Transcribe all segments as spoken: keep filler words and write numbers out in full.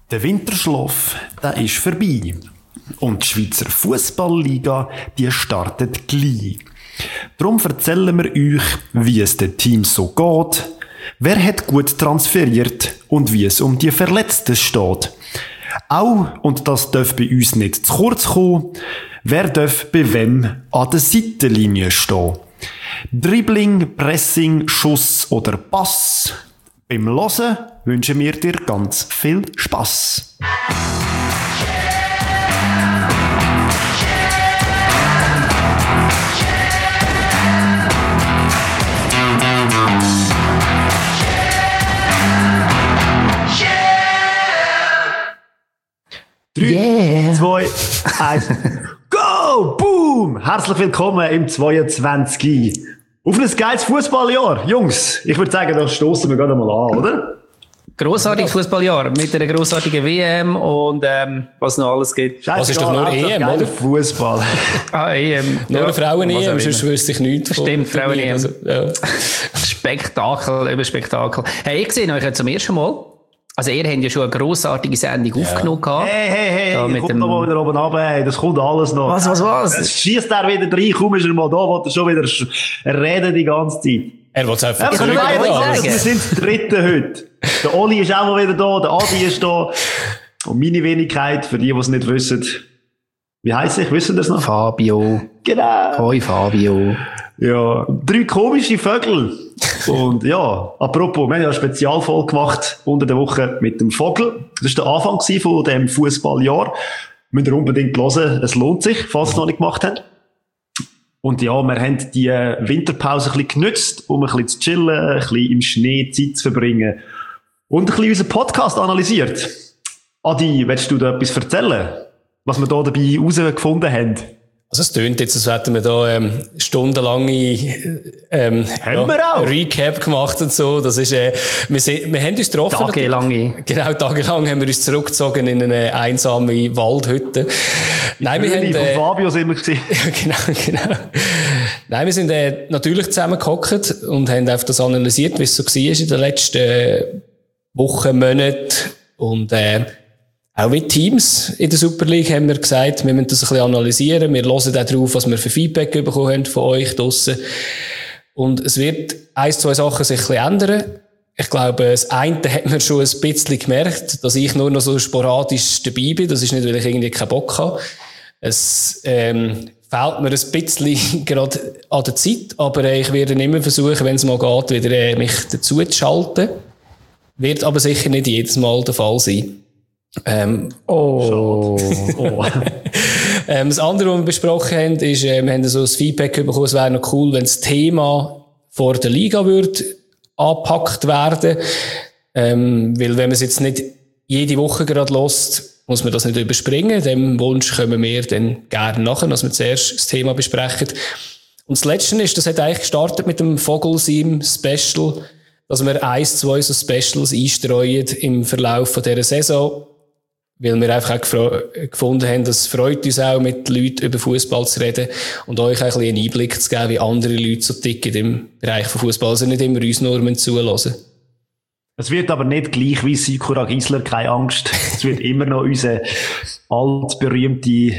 Der Winterschlaf, der ist vorbei. Und die Schweizer Fußballliga, die startet gleich. Darum erzählen wir euch, wie es den Teams so geht, wer hat gut transferiert und wie es um die Verletzten steht. Auch, und das darf bei uns nicht zu kurz kommen, wer darf bei wem an der Seitenlinie stehen. Dribbling, Pressing, Schuss oder Pass. Beim Hören wünschen wir dir ganz viel Spass. Drei, yeah. zwei, eins, go! Boom! Herzlich willkommen im zweiundzwanzig. Auf ein geiles Fußballjahr. Jungs, ich würde sagen, da stoßen wir gerade mal an, oder? Grossartiges Fußballjahr mit einer grossartigen W M und ähm, was noch alles gibt. Das ist doch nur E M, oder? Fußball. Ah, E M. Nur ja, Frauen-E M, sonst wüsste ich nichts. Stimmt, Frauen-E M. Also, ja. Spektakel über Spektakel. Hey, ich sehe euch ja zum ersten Mal. Also ihr habt ja schon eine grossartige Sendung ja. aufgenommen gehabt. Hey, hey, hey, da mit kommt dem... noch mal wieder oben runter, hey, das kommt alles noch. Was, was, was? Es schiesst er wieder rein, komm, ist er mal da, will er schon wieder reden die ganze Zeit. Er will es einfach ja, zurück. Wir sind das Dritte heute. Der Oli ist auch mal wieder da, der Adi ist da. Und meine Wenigkeit, für die, die es nicht wissen, wie heisst ich, wissen das noch? Fabio. Genau. Hoi Fabio. Ja, drei komische Vögel. Und ja, apropos, wir haben ja eine Spezialfolge gemacht unter der Woche mit dem Vogel. Das war der Anfang von diesem Fußballjahr. Müsst ihr unbedingt hören, es lohnt sich, falls ihr es noch nicht gemacht habt. Und ja, wir haben die Winterpause ein bisschen genutzt, um ein bisschen zu chillen, ein bisschen im Schnee Zeit zu verbringen und ein bisschen unseren Podcast analysiert. Adi, willst du da etwas erzählen, was wir da dabei herausgefunden haben? Also es tönt jetzt, als hätten wir da ähm, stundenlange ähm, ja, Recap gemacht und so. Das ist, äh, wir, sind, wir haben uns getroffen. Tagelange. Genau, tagelang haben wir uns zurückgezogen in eine einsame Waldhütte. Die Nein, wir haben, äh, von Fabio sind wir gewesen. Ja, genau, genau. Nein, wir sind äh, natürlich zusammengehockt und haben einfach das analysiert, wie es so war in den letzten Wochen, Monaten und äh, auch mit Teams in der Super League haben wir gesagt, wir müssen das ein bisschen analysieren. Wir hören auch drauf, was wir für Feedback bekommen haben von euch draussen. Und es wird ein, zwei Sachen sich ein bisschen ändern. Ich glaube, das eine hat man schon ein bisschen gemerkt, dass ich nur noch so sporadisch dabei bin. Das ist nicht, weil ich irgendwie keinen Bock habe. Es ähm, fehlt mir ein bisschen gerade an der Zeit, aber äh, ich werde immer versuchen, wenn es mal geht, wieder äh, mich dazu zu schalten. Wird aber sicher nicht jedes Mal der Fall sein. Ähm, oh. oh. ähm, das andere, was wir besprochen haben, ist, äh, wir haben so ein Feedback bekommen, es wäre noch cool, wenn das Thema vor der Liga würde angepackt werden. Ähm, weil wenn man es jetzt nicht jede Woche gerade hört, muss man das nicht überspringen. Dem Wunsch kommen wir dann gerne nachher, dass wir zuerst das Thema besprechen. Und das Letzte ist, das hat eigentlich gestartet mit dem Vogelsim-Special, dass wir eins, zwei so Specials einstreuen im Verlauf von dieser Saison. Weil wir einfach auch gefra- gefunden haben, dass es freut uns auch, mit Leuten über Fußball zu reden und euch ein bisschen einen Einblick zu geben, wie andere Leute so ticken im Bereich von Fußball. Also nicht immer uns nur zuhören. Es wird aber nicht gleich wie Sikora Gisler, keine Angst. Es wird immer noch unser altberühmte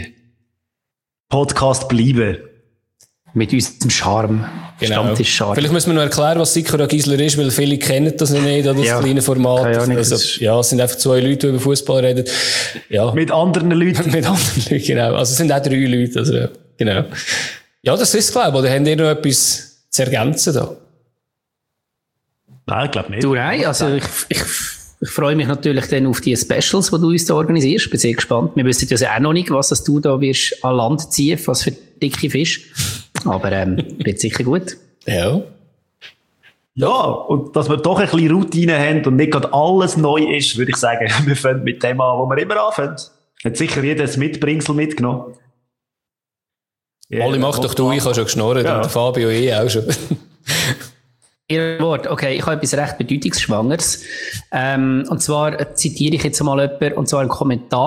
Podcast bleiben. Mit unserem Charme. Genau. Stammtisch-Charme. Vielleicht müssen wir noch erklären, was Sikora Gisler ist, weil viele kennen das noch nicht, das ja. kleine Format. Ahnung, also, ja, es sind einfach zwei Leute, die über Fußball reden. Ja. Mit anderen Leuten. Mit anderen Leuten, genau. Also es sind auch drei Leute, also, genau. Ja, das ist es, glaube ich. Oder habt ihr noch etwas zu ergänzen da? Nein, ich glaube nicht. Du, nein, also ich, ich, ich freue mich natürlich dann auf die Specials, die du uns da organisierst. Ich bin sehr gespannt. Wir wissen ja auch noch nicht, was das du da wirst an Land ziehen, was für dicke Fisch. Aber ähm, wird sicher gut. Ja. Ja, und dass wir doch ein bisschen Routine haben und nicht gerade alles neu ist, würde ich sagen, wir fangen mit dem an, wo wir immer anfangen. Hat sicher jeder ein Mitbringsel mitgenommen. Yeah, Oli, mach doch du, ich habe schon geschnorrt ja. Und Fabio eh auch schon. Ihr Wort, okay, ich habe etwas recht Bedeutungsschwangeres. Ähm, und zwar zitiere ich jetzt mal jemanden, und zwar einen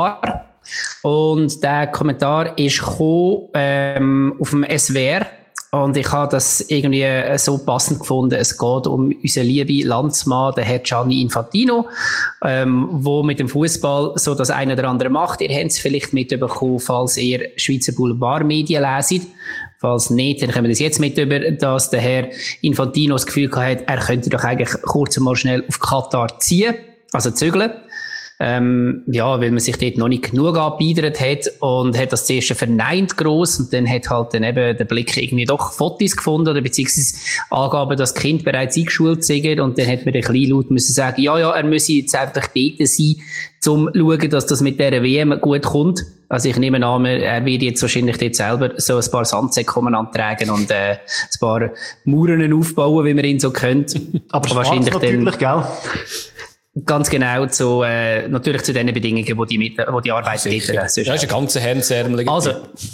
Kommentar. Und der Kommentar ist gekommen, ähm, auf dem S W R Und ich habe das irgendwie so passend gefunden. Es geht um unseren lieben Landsmann, den Herr Gianni Infantino, ähm, wo mit dem Fußball so das eine oder andere macht. Ihr habt es vielleicht mitbekommen, falls ihr Schweizer Boulevardmedien leset. Falls nicht, dann kommen wir das jetzt mit über, dass der Herr Infantino das Gefühl hat, er könnte doch eigentlich kurz mal schnell auf Katar ziehen, also zügeln. Ähm, ja, weil man sich dort noch nicht genug angebiedert hat und hat das zuerst verneint gross und dann hat halt dann eben der Blick irgendwie doch Fotos gefunden oder beziehungsweise Angaben, dass das Kind bereits eingeschult sind und dann hat man den Kleinlaut müssen sagen, ja, ja, er müsse jetzt einfach dort sein, um zu schauen, dass das mit dieser W M gut kommt. Also ich nehme an, er wird jetzt wahrscheinlich dort selber so ein paar Sandsäcke antragen und äh, ein paar Mauern aufbauen, wie man ihn so kennt. Aber wahrscheinlich natürlich, gell? Ganz genau zu, äh, natürlich zu den Bedingungen, wo die, mit, wo die Arbeit geht. Ja, das ist ein ganzer Hemdsärmel. Also,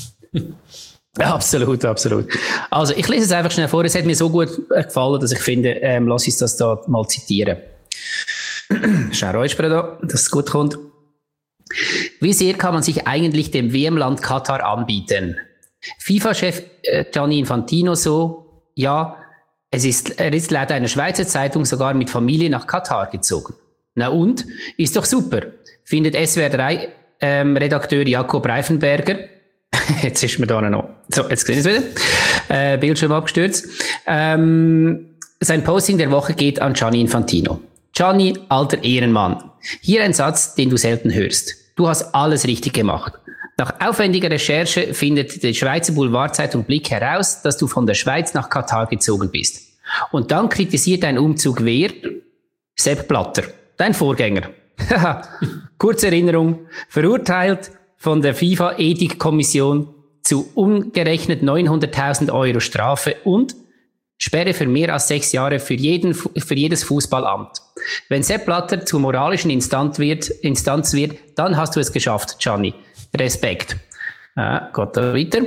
ja, absolut, absolut. Also, ich lese es einfach schnell vor. Es hat mir so gut gefallen, dass ich finde, ähm, lass uns das da mal zitieren. Schnell räuspern da, dass es gut kommt. Wie sehr kann man sich eigentlich dem W M-Land Katar anbieten? FIFA-Chef äh, Gianni Infantino so, ja, es ist, er ist laut einer Schweizer Zeitung sogar mit Familie nach Katar gezogen. Na und? Ist doch super. Findet S W R drei ähm, Redakteur Jakob Reifenberger. Jetzt ist mir da noch. So, jetzt sehen wir es wieder. Äh, Bildschirm abgestürzt. Ähm, sein Posting der Woche geht an Gianni Infantino. Gianni, alter Ehrenmann. Hier ein Satz, den du selten hörst. Du hast alles richtig gemacht. Nach aufwendiger Recherche findet die Schweizer Boulevardzeitung Blick heraus, dass du von der Schweiz nach Katar gezogen bist. Und dann kritisiert dein Umzug wer? Sepp Blatter, dein Vorgänger. Kurze Erinnerung, verurteilt von der FIFA-Ethikkommission zu umgerechnet neunhunderttausend Euro Strafe und Sperre für mehr als sechs Jahre für, jeden, für jedes Fußballamt. Wenn Sepp Blatter zur moralischen Instanz wird, Instanz wird, dann hast du es geschafft, Gianni. Respekt. Ja, geht da weiter.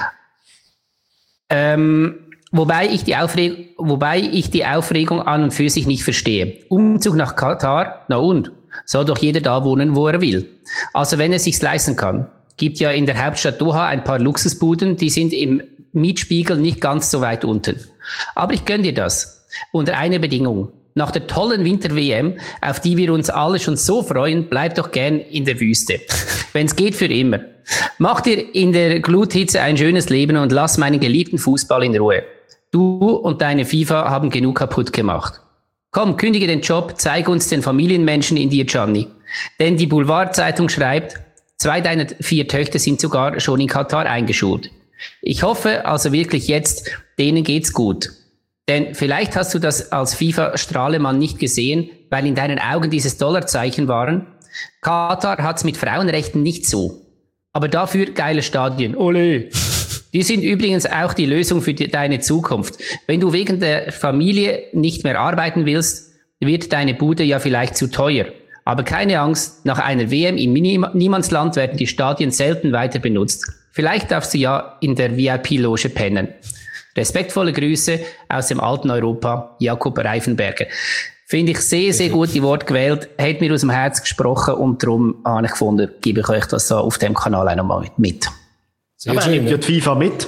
Ähm, wobei, ich die Aufregung, wobei ich die Aufregung an und für sich nicht verstehe. Umzug nach Katar, na und? Soll doch jeder da wohnen, wo er will. Also wenn er sich's leisten kann. Gibt ja in der Hauptstadt Doha ein paar Luxusbuden, die sind im Mietspiegel nicht ganz so weit unten. Aber ich gönn dir das. Unter einer Bedingung. Nach der tollen Winter-W M, auf die wir uns alle schon so freuen, bleib doch gern in der Wüste. Wenn's geht, für immer. Mach dir in der Gluthitze ein schönes Leben und lass meinen geliebten Fußball in Ruhe. Du und deine FIFA haben genug kaputt gemacht. Komm, kündige den Job, zeig uns den Familienmenschen in dir, Gianni. Denn die Boulevardzeitung schreibt, zwei deiner vier Töchter sind sogar schon in Katar eingeschult. Ich hoffe also wirklich jetzt, denen geht's gut. Denn vielleicht hast du das als FIFA-Strahlemann nicht gesehen, weil in deinen Augen dieses Dollarzeichen waren. Katar hat's mit Frauenrechten nicht so. Aber dafür geile Stadien. Ole! Die sind übrigens auch die Lösung für die, deine Zukunft. Wenn du wegen der Familie nicht mehr arbeiten willst, wird deine Bude ja vielleicht zu teuer. Aber keine Angst, nach einer W M im Niemandsland werden die Stadien selten weiter benutzt. Vielleicht darfst du ja in der V I P-Loge pennen. Respektvolle Grüße aus dem alten Europa, Jakob Reifenberger. Finde ich sehr, sehr gute Worte gewählt. Hat mir aus dem Herz gesprochen und darum habe ich gefunden, gebe ich euch das so auf dem Kanal auch nochmal mit. Sehr Aber schön, nimmt ja die FIFA mit.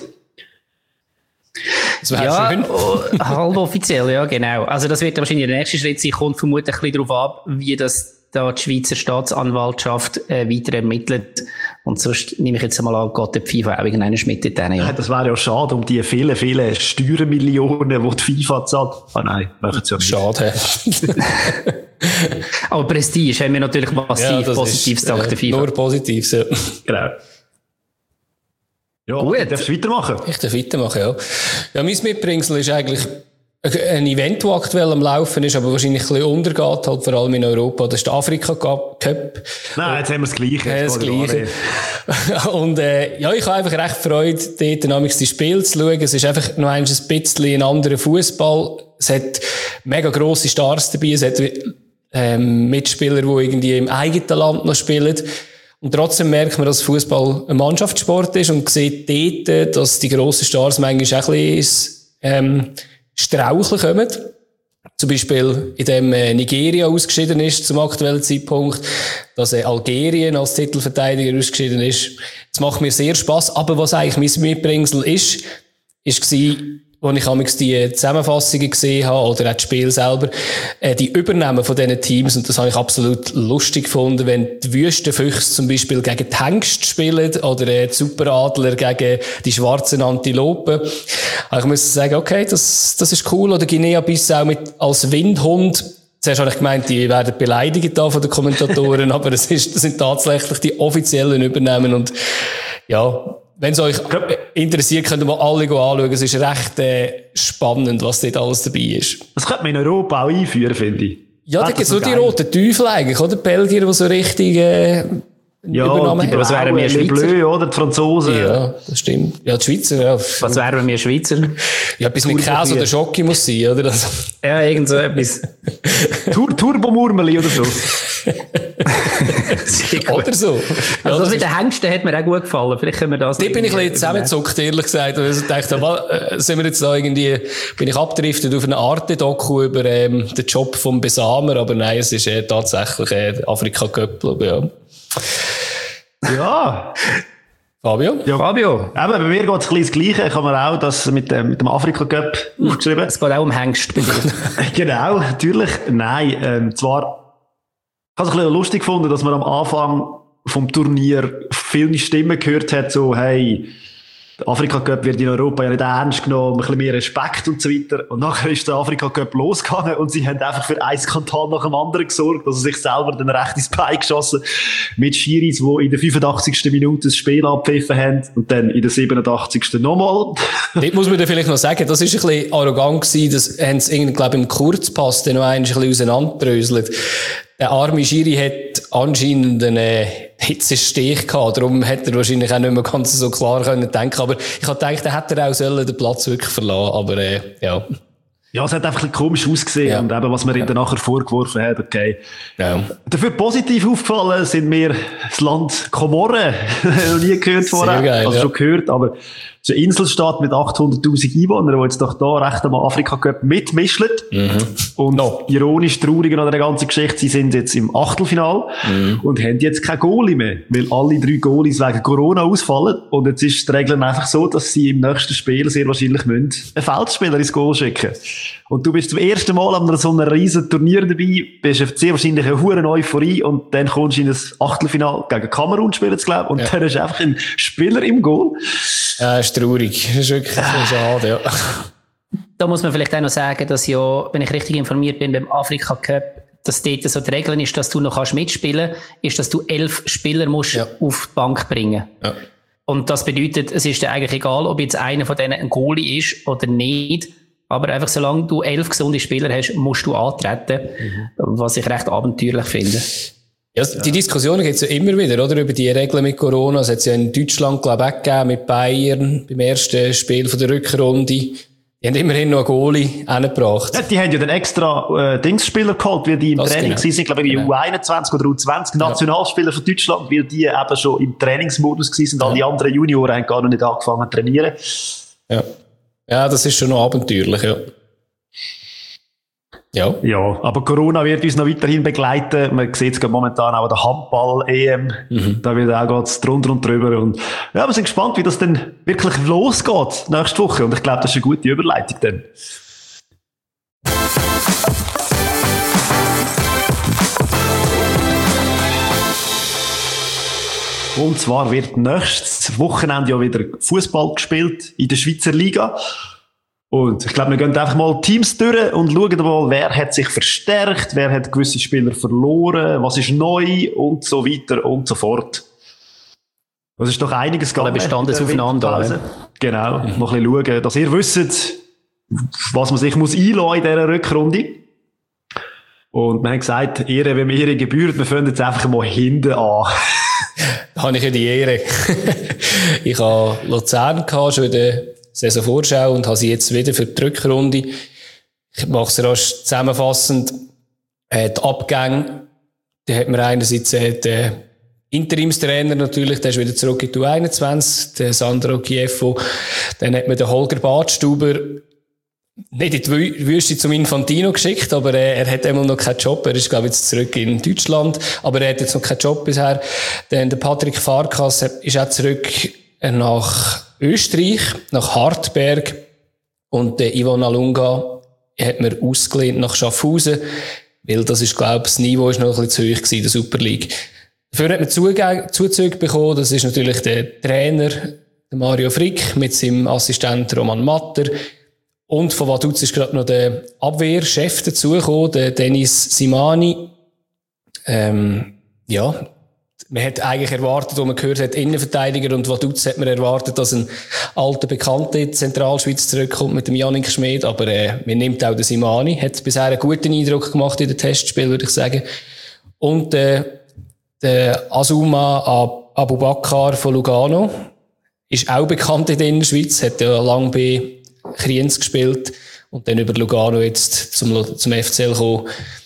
Das ja, schön. Halb offiziell, ja, genau. Also das wird wahrscheinlich der nächste Schritt sein, kommt vermutlich ein bisschen darauf ab, wie das da die Schweizer Staatsanwaltschaft äh, weiter ermittelt. Und sonst nehme ich jetzt einmal an, Gott, der FIFA auch irgendeinen Schmidt in denen, ja. ja. Das wäre ja schade um die vielen, vielen Steuermillionen, die die FIFA zahlt. Ah oh nein, machen sie ja nicht. Schade. Aber Prestige haben wir natürlich massiv ja, Positives gesagt, äh, der FIFA. Nur Positives, ja. Genau. Ja, gut. Du darfst weitermachen. Ich darf weitermachen, ja. Ja, mein Mitbringsel ist eigentlich ein Event, das aktuell am Laufen ist, aber wahrscheinlich ein bisschen untergeht, halt vor allem in Europa. Das ist der Afrika Cup. Nein, jetzt haben wir das Gleiche. Ja, das Gleiche. Und, äh, ja, ich habe einfach recht Freude, dort dynamisch die Spiele zu schauen. Es ist einfach noch ein bisschen ein anderer Fußball. Es hat mega grosse Stars dabei. Es hat, ähm, Mitspieler, die irgendwie im eigenen Land noch spielen. Und trotzdem merkt man, dass Fußball ein Mannschaftssport ist und sieht dort, dass die grossen Stars manchmal auch ein bisschen, ähm, Straucheln kommen. Zum Beispiel, in dem äh, Nigeria ausgeschieden ist zum aktuellen Zeitpunkt, dass äh, Algerien als Titelverteidiger ausgeschieden ist. Das macht mir sehr Spass. Aber was eigentlich mein Mitbringsel ist, war, als ich amigs die Zusammenfassungen gesehen habe, oder auch das Spiel selber, äh, die Übernahmen von diesen Teams, und das habe ich absolut lustig gefunden, wenn die Wüstenfüchse zum Beispiel gegen die Hengste spielen, oder äh, die Superadler gegen die schwarzen Antilopen. Also ich muss sagen, okay, das, das ist cool, oder Guinea-Bissau mit, als Windhund. Zuerst habe ich gemeint, die werden beleidigt da von den Kommentatoren, aber es ist, das sind tatsächlich die offiziellen Übernahmen, und, ja, wenn es euch interessiert, könnt ihr mal alle anschauen. Es ist recht äh, spannend, was dort alles dabei ist. Das könnte man in Europa auch einführen, finde ich. Ja, da gibt es nur die roten Teufel eigentlich, oder? Die Belgier, die so richtig äh, ja, Übernahmen die was wären wir Schweizer? Bleu, oder? Die Franzosen. Ja, das stimmt. Ja, die Schweizer, ja. Was wären wir Schweizer? Ja, etwas mit Käse oder Schocke muss sein, oder? Das ja, irgend so etwas. Tur Turbo-Murmeli oder so. Oder so. Ja, Also das das mit den Hengsten hat mir auch gut gefallen. Vielleicht können wir das... Da bin ich ein bisschen zusammengezuckt, ehrlich gesagt. Und ich dachte, mal, sind wir jetzt da irgendwie, bin ich abgedriftet auf eine Arte-Doku über ähm, den Job vom Besamer, aber nein, es ist äh, tatsächlich äh, Afrika-Cup, glaube ich, ja. Ja. Fabio? Ja, Fabio. Eben, bei mir geht es ein bisschen das Gleiche. Ich habe mir auch das mit, dem, mit dem Afrika-Cup hm. aufgeschrieben. Es geht auch um Hengst bei dir. Genau, natürlich. Nein, ähm, zwar, ich habe es ein bisschen lustig gefunden, dass man am Anfang vom Turnier viele Stimmen gehört hat, so, hey, der Afrika-Cup wird in Europa ja nicht ernst genommen, ein bisschen mehr Respekt und so weiter. Und nachher ist der Afrika-Cup losgegangen und sie haben einfach für ein Skandal nach dem anderen gesorgt, also sich selber dann recht ins Bein geschossen mit Schiris, die in der fünfundachtzigsten Minute das Spiel abgepfiffen haben und dann in der siebenundachtzigsten nochmal. Dort muss man dann vielleicht noch sagen, das ist ein bisschen arrogant gewesen, das haben sie irgendwie, glaube ich, im Kurzpass dann noch ein bisschen auseinanderdröselt. Der arme Schiri hat anscheinend einen äh, Hitzestich gehabt, darum hätte er wahrscheinlich auch nicht mehr ganz so klar können denken. Aber ich habe gedacht, er hätte auch sollen den Platz wirklich verlassen, aber äh, ja. Ja, es hat einfach ein bisschen komisch ausgesehen, ja. Und eben, was man ihm dann nachher vorgeworfen hat, okay. Ja. Dafür positiv aufgefallen sind mir das Land Komoren. Noch nie gehört vorher. Sehr geil, also ja. Schon gehört, aber es ist eine Inselstadt mit achthunderttausend Einwohnern, die jetzt doch da recht am Afrika-Cup mitmischen. Mhm. Und no. ironisch traurig an der ganzen Geschichte, sie sind jetzt im Achtelfinal mhm. und haben jetzt kein Goalie mehr, weil alle drei Goalies wegen Corona ausfallen. Und jetzt ist die Regel einfach so, dass sie im nächsten Spiel sehr wahrscheinlich müssen einen Feldspieler ins Goal schicken. Und du bist zum ersten Mal an so einem riesen Turnier dabei, bist sehr wahrscheinlich eine hohe Euphorie und dann kommst du in das Achtelfinal gegen Kamerun spielen, glaube ich, und ja. dann ist einfach ein Spieler im Goal. Ja, ist traurig. Das ist wirklich ah. schade, ja. Da muss man vielleicht auch noch sagen, dass ja, wenn ich richtig informiert bin, beim Afrika Cup, dass dort so die Regel ist, dass du noch kannst mitspielen, ist, dass du elf Spieler musst ja. auf die Bank bringen. Ja. Und das bedeutet, es ist dir eigentlich egal, ob jetzt einer von denen ein Goalie ist oder nicht. Aber einfach, solange du elf gesunde Spieler hast, musst du antreten. Mhm. Was ich recht abenteuerlich finde. Ja, die ja. Diskussionen gibt es ja immer wieder, oder? Über die Regeln mit Corona. Es hat es ja in Deutschland, glaube ich, auch gegeben, mit Bayern, beim ersten Spiel von der Rückrunde. Die haben immerhin noch einen Goalie hingebracht. Ja, die haben ja dann extra, äh, Dingsspieler geholt, wie die im das Training genau. sind, glaube ich, genau. U einundzwanzig oder U zwanzig Nationalspieler ja. von Deutschland, weil die eben schon im Trainingsmodus waren und ja. alle anderen Junioren haben gar noch nicht angefangen zu trainieren. Ja. Ja, das ist schon noch abenteuerlich, ja. Ja. Ja, aber Corona wird uns noch weiterhin begleiten. Man sieht es momentan auch an der Handball-E M. Mhm. Da wird auch geht's drunter und drüber. Und ja, wir sind gespannt, wie das dann wirklich losgeht nächste Woche. Und ich glaube, das ist eine gute Überleitung dann. Und zwar wird nächstes Wochenende ja wieder Fußball gespielt in der Schweizer Liga. Und ich glaube, wir gehen einfach mal Teams durch und schauen mal, wer hat sich verstärkt, wer hat gewisse Spieler verloren, was ist neu und so weiter und so fort. Das ist doch einiges gegangen. Bestand aufeinander. Genau. Mhm. Noch ein bisschen schauen, dass ihr wisst, was man sich muss einlassen in dieser Rückrunde. Und wir haben gesagt, Ehre, wenn mir Ehre gebührt, wir fangen jetzt einfach mal hinten an. Da habe ich ja die Ehre. Ich habe Luzern gehabt, schon in der Saisonvorschau, und habe sie jetzt wieder für die Rückrunde. Ich mache es rasch zusammenfassend. Äh, die Abgänge, da hat man einerseits äh, den Interimstrainer natürlich, der ist wieder zurück in die U einundzwanzig, der Sandro Chieffo. Dann hat man den Holger Badstuber nicht in die Wüste zum Infantino geschickt, aber äh, er hat immer noch keinen Job. Er ist, glaube ich, jetzt zurück in Deutschland, aber er hat jetzt noch keinen Job bisher. Dann der Patrick Farkas ist auch zurück nach Österreich, nach Hartberg. Und der Ivan Alunga hat mir ausgelehnt nach Schaffhausen, weil das ist, glaube ich, das Niveau ist noch ein bisschen zu hoch gewesen in der Super League. Dafür hat man Zugänge, Zuzüge bekommen. Das ist natürlich der Trainer, der Mario Frick, mit seinem Assistent Roman Matter. Und von Vaduz ist gerade noch der Abwehrchef dazugekommen, der Dennis Simani. Ähm, ja, man hat eigentlich erwartet, wo man gehört hat, Innenverteidiger, und Vaduz hat man erwartet, dass ein alter Bekannter in die Zentralschweiz zurückkommt mit dem Jannik Schmid, aber äh, man nimmt auch den Simani, hat bisher einen guten Eindruck gemacht in den Testspielen, würde ich sagen. Und äh, der Azuma Abubakar von Lugano ist auch bekannt in der Innerschweiz, hat ja lange bei Kriens gespielt und dann über Lugano jetzt zum, zum F C L gekommen.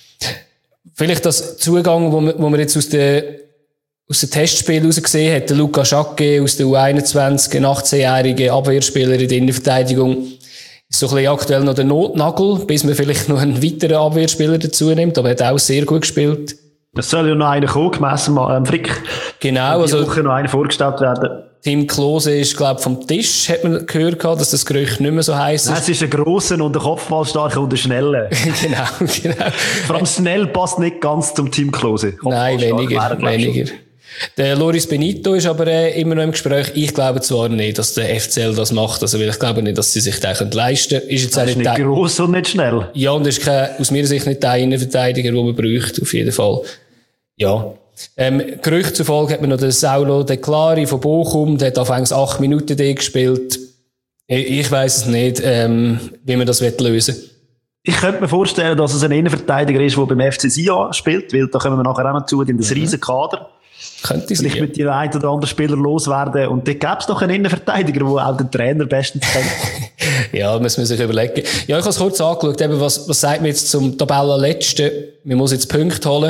Vielleicht das Zugang, wo man, wo man jetzt aus der aus dem Testspiel heraus gesehen hat, der Luca Schacke aus der U einundzwanzig, ein achtzehnjähriger Abwehrspieler in der Innenverteidigung, ist so ein bisschen aktuell noch der Notnagel, bis man vielleicht noch einen weiteren Abwehrspieler dazu nimmt, aber er hat auch sehr gut gespielt. Es soll ja noch einer kommen, gemessen am ähm, Frick. Genau. Diese Also Woche noch einer vorgestellt werden. Tim Klose ist, glaube ich, vom Tisch, hat man gehört, dass das Gerücht nicht mehr so heiß ist. Nein, es ist ein grosser und ein Kopfballstarker und ein schneller. Genau, genau. Vor allem schnell passt nicht ganz zum Team Klose. Nein, weniger, weniger. Der Loris Benito ist aber äh, immer noch im Gespräch. Ich glaube zwar nicht, dass der F C L das macht, also weil ich glaube nicht, dass sie sich das leisten können. Ist jetzt das auch ist nicht, nicht gross und nicht schnell. Ja, und ist kein, aus meiner Sicht nicht der Innenverteidiger, den man braucht, auf jeden Fall. Ja. Ähm, Gerücht zufolge hat man noch den Saulo De Clari von Bochum, der hat anfangs acht Minuten D gespielt. Ich, ich weiss es nicht, ähm, wie man das lösen will. Ich könnte mir vorstellen, dass es ein Innenverteidiger ist, der beim F C Sion spielt, weil da kommen wir nachher auch noch zu, in das mhm. riesen Kader. Könnte sein. Vielleicht mit dem einen oder anderen Spieler loswerden. Und dort gäbe es doch einen Innenverteidiger, der auch den Trainer bestens kennt. Ja, muss man sich überlegen. Ja, ich habe es kurz angeschaut, eben, was, was sagt man jetzt zum Tabellenletzten? Man muss jetzt Punkte holen.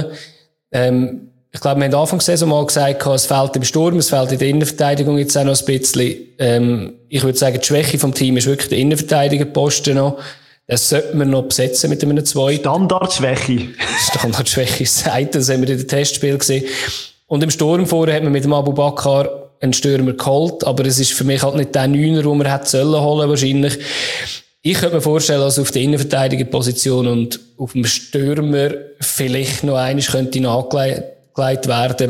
Ähm, ich glaube, wir haben Anfang der Saison mal gesagt, es fehlt im Sturm, es fehlt in der Innenverteidigung jetzt auch noch ein bisschen. Ähm, ich würde sagen, die Schwäche vom Team ist wirklich der Innenverteidigerposten noch. Das sollte man noch besetzen mit einem zweiten. Standardschwäche. Standardschwäche ist das eine, das haben wir in den Testspielen gesehen. Und im Sturm vorher hat man mit dem Abubakar einen Stürmer geholt, aber es ist für mich halt nicht der Neuner, den man hätte sollen holen, wahrscheinlich. Ich könnte mir vorstellen, dass auf der Innenverteidigerposition und auf dem Stürmer vielleicht noch eines könnte nachgelegt werden.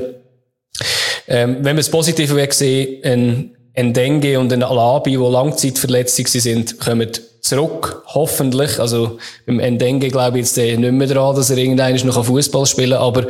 Ähm, wenn wir es positiv sehen, ein Ndenge und ein Alabi, die langzeitverletzt sind, kommen zurück, hoffentlich. Also beim Ndenge glaube ich jetzt nicht mehr dran, dass er irgendwann noch Fußball spielen kann, aber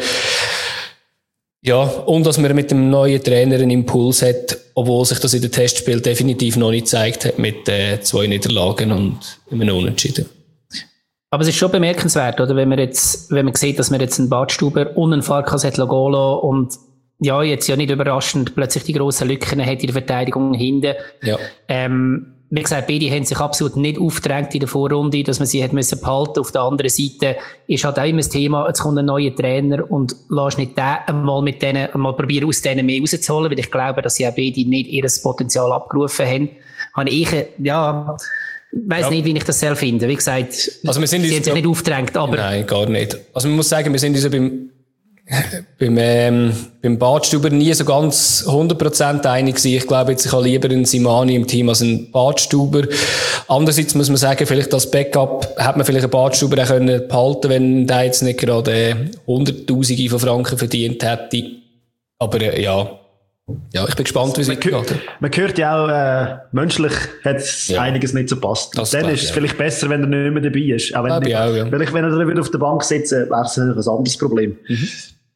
ja, und dass man mit dem neuen Trainer einen Impuls hat, obwohl sich das in den Testspielen definitiv noch nicht gezeigt hat, mit äh, zwei Niederlagen und einem Unentschieden. Aber es ist schon bemerkenswert, oder? Wenn man jetzt, wenn man sieht, dass man jetzt einen Badstuber und einen Farkas hat gehen lassen und ja, jetzt ja nicht überraschend plötzlich die grossen Lücken hat in der Verteidigung hinten. Ja. Ähm, wie gesagt, beide haben sich absolut nicht aufgedrängt in der Vorrunde, dass man sie hat müssen behalten. Auf der anderen Seite ist halt auch immer das Thema, jetzt kommt ein neuer Trainer und lässt nicht den einmal mit denen, einmal probieren, aus denen mehr rauszuholen, weil ich glaube, dass sie auch beide nicht ihr Potenzial abgerufen haben. Habe ich, ja, weiss ja. nicht, wie ich das selbst finde. Wie gesagt, also wir sind sie haben sich nicht aufgedrängt, aber. Nein, gar nicht. Also man muss sagen, wir sind uns ja beim, beim, ähm, beim Badstuber nie so ganz hundert Prozent einig gewesen. Ich glaube jetzt, ich habe lieber einen Simani im Team als einen Badstuber. Andererseits muss man sagen, vielleicht als Backup hat man vielleicht einen Badstuber auch können behalten, wenn der jetzt nicht gerade äh, Hunderttausende von Franken verdient hätte. Aber äh, ja. Ja, ich bin gespannt, wie es weitergeht. Man hört ja auch, äh, menschlich hat ja. einiges nicht so passt. Das dann klar, ist es ja. vielleicht besser, wenn er nicht mehr dabei ist. Auch wenn, ja, nicht, auch, ja. vielleicht, wenn er dann auf der Bank sitzen, wäre es ein anderes Problem. Mhm.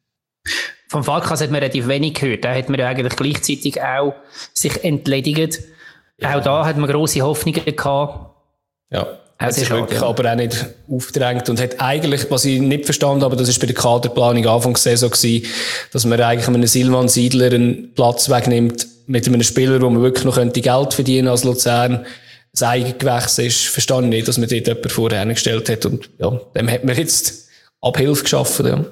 Vom Farkas hat man relativ wenig gehört. Da hat man ja eigentlich gleichzeitig auch sich entledigt. Ja. Auch da hat man grosse Hoffnungen gehabt. Ja. Hat sich wirklich ja. aber auch nicht aufgedrängt und hat eigentlich, was ich nicht verstanden habe, das ist bei der Kaderplanung Anfang der Saison gewesen, dass man eigentlich einem Silvan Siedler einen Platz wegnimmt mit einem Spieler, wo man wirklich noch Geld verdienen könnte als Luzern. Das Eigengewächs ist, verstehe ich nicht, dass man dort jemanden vorher hingestellt hat und ja, dem hat man jetzt Abhilfe geschaffen. Ja.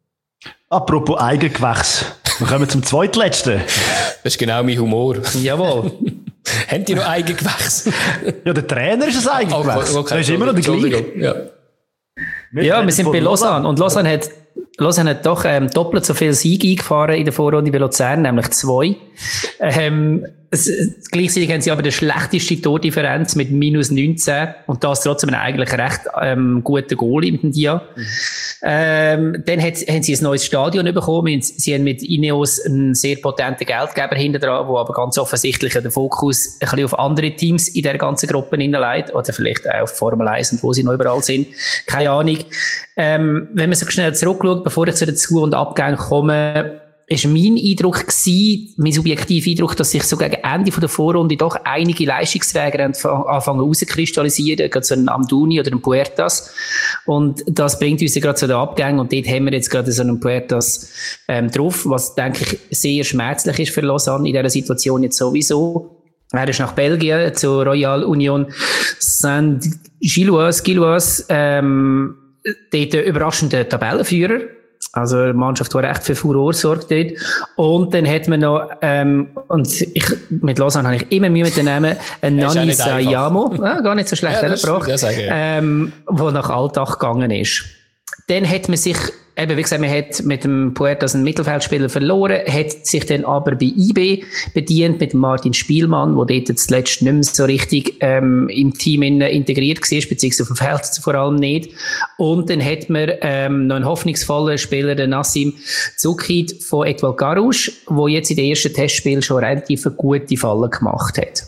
Apropos Eigengewächs, wir kommen zum zweitletzten. Das ist genau mein Humor. Jawohl. Haben die noch Eigengewächs? Ja, der Trainer ist ein Eigengewächs. Oh, okay, der ist immer noch der gleiche. Ja, wir, ja, wir sind bei Lausanne. Und Lausanne hat, Lausanne hat doch ähm, doppelt so viel Siege eingefahren in der Vorrunde wie Luzern, nämlich zwei. Ähm, es, gleichzeitig haben sie aber die schlechteste Tordifferenz mit minus neunzehn und das trotzdem einen eigentlich recht ähm, guten Goalie mit dem Dia. Mhm. Ähm, dann hat, haben sie ein neues Stadion bekommen. Sie haben mit Ineos einen sehr potenten Geldgeber hinter dran, der aber ganz offensichtlich den Fokus ein bisschen auf andere Teams in der ganzen Gruppe hineinlegt oder vielleicht auch auf Formel eins und wo sie noch überall sind. Keine Ahnung. Ähm, wenn man so schnell zurückschaut, bevor ich zu den Zu- und Abgängen komme, ist mein Eindruck gewesen, mein subjektiver Eindruck, dass sich so gegen Ende der Vorrunde doch einige Leistungsträger anfangen rauszukristallisieren, gerade so einen Amdouni oder einen Puertas. Und das bringt uns ja gerade zu den Abgängen und dort haben wir jetzt gerade so einen Puertas ähm, drauf, was, denke ich, sehr schmerzlich ist für Lausanne in dieser Situation jetzt sowieso. Er ist nach Belgien zur Royal Union Saint-Gilloise, Gilloise, ähm, dort überraschender Tabellenführer. Also eine Mannschaft, die recht für Furore sorgt dort. Und dann hat man noch, ähm, und ich, mit Lausanne habe ich immer Mühe mit den Namen, ein Nani Sayamo, ja, gar nicht so schlecht, ja, gebracht, ähm, wo nach Alltag gegangen ist. Dann hat man sich, eben wie gesagt, man hat mit dem Puertas einen Mittelfeldspieler verloren, hat sich dann aber bei I B bedient mit Martin Spielmann, der dort zuletzt nicht mehr so richtig ähm, im Team integriert war, beziehungsweise auf dem Feld vor allem nicht. Und dann hat man ähm, noch einen hoffnungsvollen Spieler, den Nassim Zukid von Etoile Carouge, der jetzt in den ersten Testspielen schon relativ gute Fallen gemacht hat.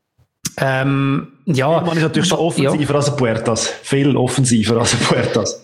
Ähm, ja. Man ist natürlich schon offensiver ja. als Puertas. Viel offensiver als Puertas.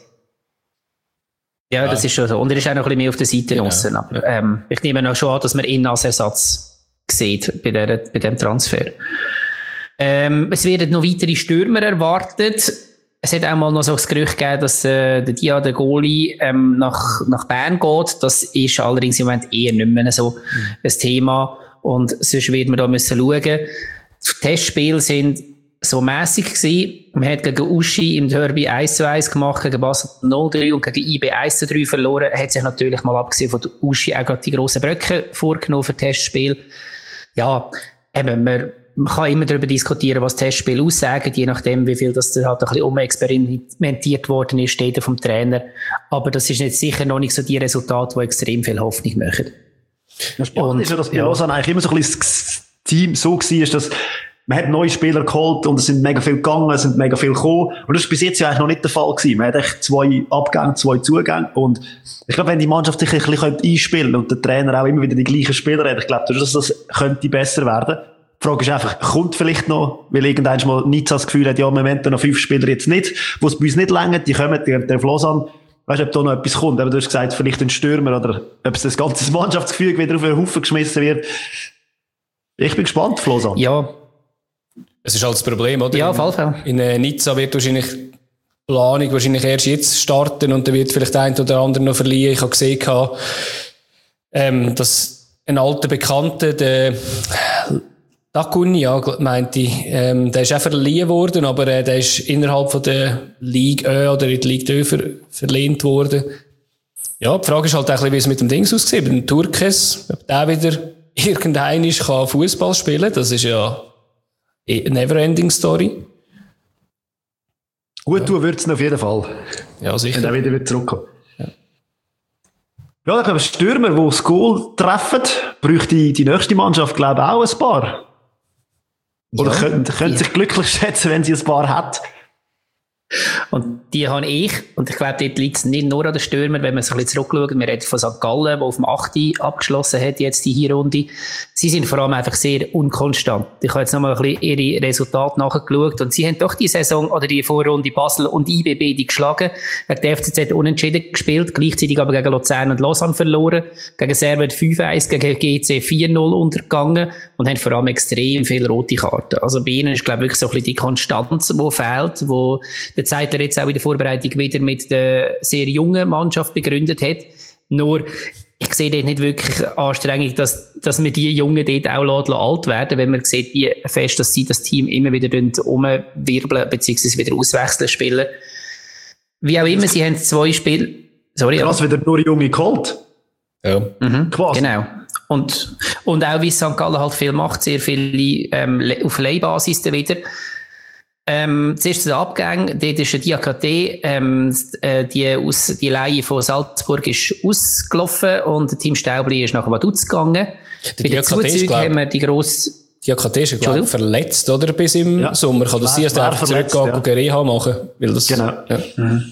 Ja, das ist schon so. Und er ist auch noch ein bisschen mehr auf der Seite draussen. Genau. Aber, ähm, ich nehme noch schon an, dass man ihn als Ersatz sieht bei, der, bei dem Transfer. Ähm, es werden noch weitere Stürmer erwartet. Es hat auch mal noch so das Gerücht gegeben, dass äh, der Dia, der Goalie, ähm, nach, nach Bern geht. Das ist allerdings im Moment eher nicht mehr so mhm. ein Thema. Und sonst wird man da müssen schauen. Die Testspiele sind so mässig gewesen. Man hat gegen Uschi im Derby eins zu eins gemacht, gegen Basel null drei und gegen I B eins zu drei verloren. Hat sich natürlich mal abgesehen von Uschi auch gerade die grossen Bröcke vorgenommen für Testspiel. Ja, eben, man, man kann immer darüber diskutieren, was Testspiele aussagen, je nachdem, wie viel das da halt ein bisschen umexperimentiert worden ist, steht vom Trainer. Aber das ist jetzt sicher noch nicht so die Resultate, die extrem viel Hoffnung machen. Das Spannende ist ja, dass bei ja. Lausanne eigentlich immer so ein bisschen das Team so war, dass man hat neue Spieler geholt und es sind mega viel gegangen, es sind mega viel gekommen. Und das ist bis jetzt ja eigentlich noch nicht der Fall gewesen. Man hat echt zwei Abgänge, zwei Zugänge. Und ich glaube, wenn die Mannschaft sich ein bisschen einspielen und der Trainer auch immer wieder die gleichen Spieler hat, ich glaube, dass das könnte besser werden. Die Frage ist einfach, kommt vielleicht noch, weil irgendwann mal nicht das Gefühl hat, ja, im Moment noch fünf Spieler jetzt nicht, wo es bei uns nicht länger, die kommen, die der Lausanne. Weißt du, ob da noch etwas kommt? Aber du hast gesagt, vielleicht ein Stürmer oder ob es das ganze Mannschaftsgefüge wieder auf einen Haufen geschmissen wird. Ich bin gespannt, Lausanne. Ja. Es ist halt das Problem, oder? Ja, auf jeden Fall. In, in Nizza wird wahrscheinlich die Planung wahrscheinlich erst jetzt starten und dann wird vielleicht der eine oder andere noch verliehen. Ich habe gesehen, ähm, dass ein alter Bekannter, der Dacunia, meinte ich, ähm, der ist auch verliehen worden, aber äh, der ist innerhalb von der Ligue Ö oder in die Ligue Ö ver, verlehnt worden. Ja, die Frage ist halt auch ein bisschen, wie es mit dem Dings aussieht. Mit dem Turkes, ob der wieder irgendeiner kann Fußball spielen, das ist ja eine Never-Ending Story. Gut ja. tun würde es auf jeden Fall. Ja, sicher. Wenn er wieder, wieder zurückkommt. Ja, ja, ich glaube, Stürmer, die das Goal treffen, bräuchte die, die nächste Mannschaft, glaube ich, auch ein paar. Oder ja. können, können ja. sich glücklich schätzen, wenn sie ein paar hat. Und die habe ich, und ich glaube, dort liegt es nicht nur an den Stürmern, wenn man sich ein bisschen zurückschaut. Wir reden von Sankt Gallen, der auf dem achten abgeschlossen hat, jetzt die Hinrunde. Sie sind vor allem einfach sehr unkonstant. Ich habe jetzt nochmal ein bisschen ihre Resultate nachgeschaut und sie haben doch die Saison oder die Vorrunde Basel und I B B die geschlagen. Gegen die F C Z unentschieden gespielt, gleichzeitig aber gegen Luzern und Lausanne verloren. Gegen Servet fünf eins, gegen G C vier null untergegangen und haben vor allem extrem viele rote Karten. Also bei ihnen ist, glaube ich, wirklich so ein bisschen die Konstanz, die fehlt, wo der Zeitler jetzt auch in der Vorbereitung wieder mit der sehr jungen Mannschaft begründet hat. Nur, ich sehe dort nicht wirklich Anstrengung, dass, dass wir die Jungen dort auch alt werden, wenn man sieht, wie fest, dass sie das Team immer wieder umwirbeln, beziehungsweise wieder auswechseln spielen. Wie auch immer, sie haben zwei Spiele, sorry. Krass, ja. wieder nur Junge geholt. Ja. Mhm, genau. Und, und auch wie Sankt Gallen halt viel macht, sehr viele, ähm, auf Leihbasis wieder. Ähm, zuerst zu den Abgängen. Dort ist der Diakate, ähm, die, aus, die Leihe von Salzburg ist ausgelaufen und der Team Staubli ist nach Vaduz gegangen. Der Diakate ist, glaub, haben wir die grosse... Diakate ist, glaube ich, verletzt, oder? Bis im ja. Sommer. Kann das sein, dass der einfach zurückgeht und Reha machen? Weil das, genau. Ja. Mhm.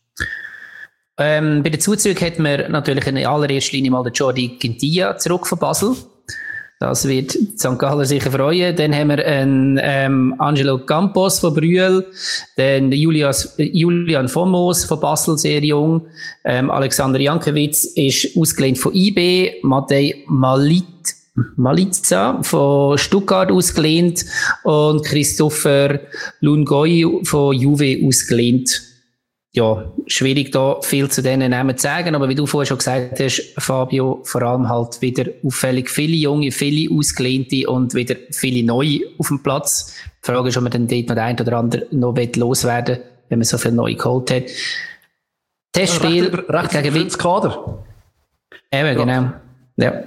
Ähm, bei den Zuzügen hat man natürlich in allererster Linie mal den Jordi Gintia zurück von Basel. Das wird Sankt Galler sicher freuen. Dann haben wir einen ähm, Angelo Campos von Brühl, dann Julius, Julian von Moos von Basel, sehr jung. Ähm, Alexander Jankiewicz ist ausgelehnt von I B, Matej Malit, Malitza von Stuttgart ausgelehnt und Christopher Lungoy von Juve ausgelehnt. Ja, schwierig da viel zu denen Namen zu sagen, aber wie du vorher schon gesagt hast, Fabio, vor allem halt wieder auffällig viele junge, viele ausgelehnte und wieder viele neue auf dem Platz. Die Frage ist, ob man dann dort noch den einen oder anderen noch loswerden will, wenn man so viel neu geholt hat. Testspiel ja, recht, recht gegen Kader. Eben, ja. Genau. Ja.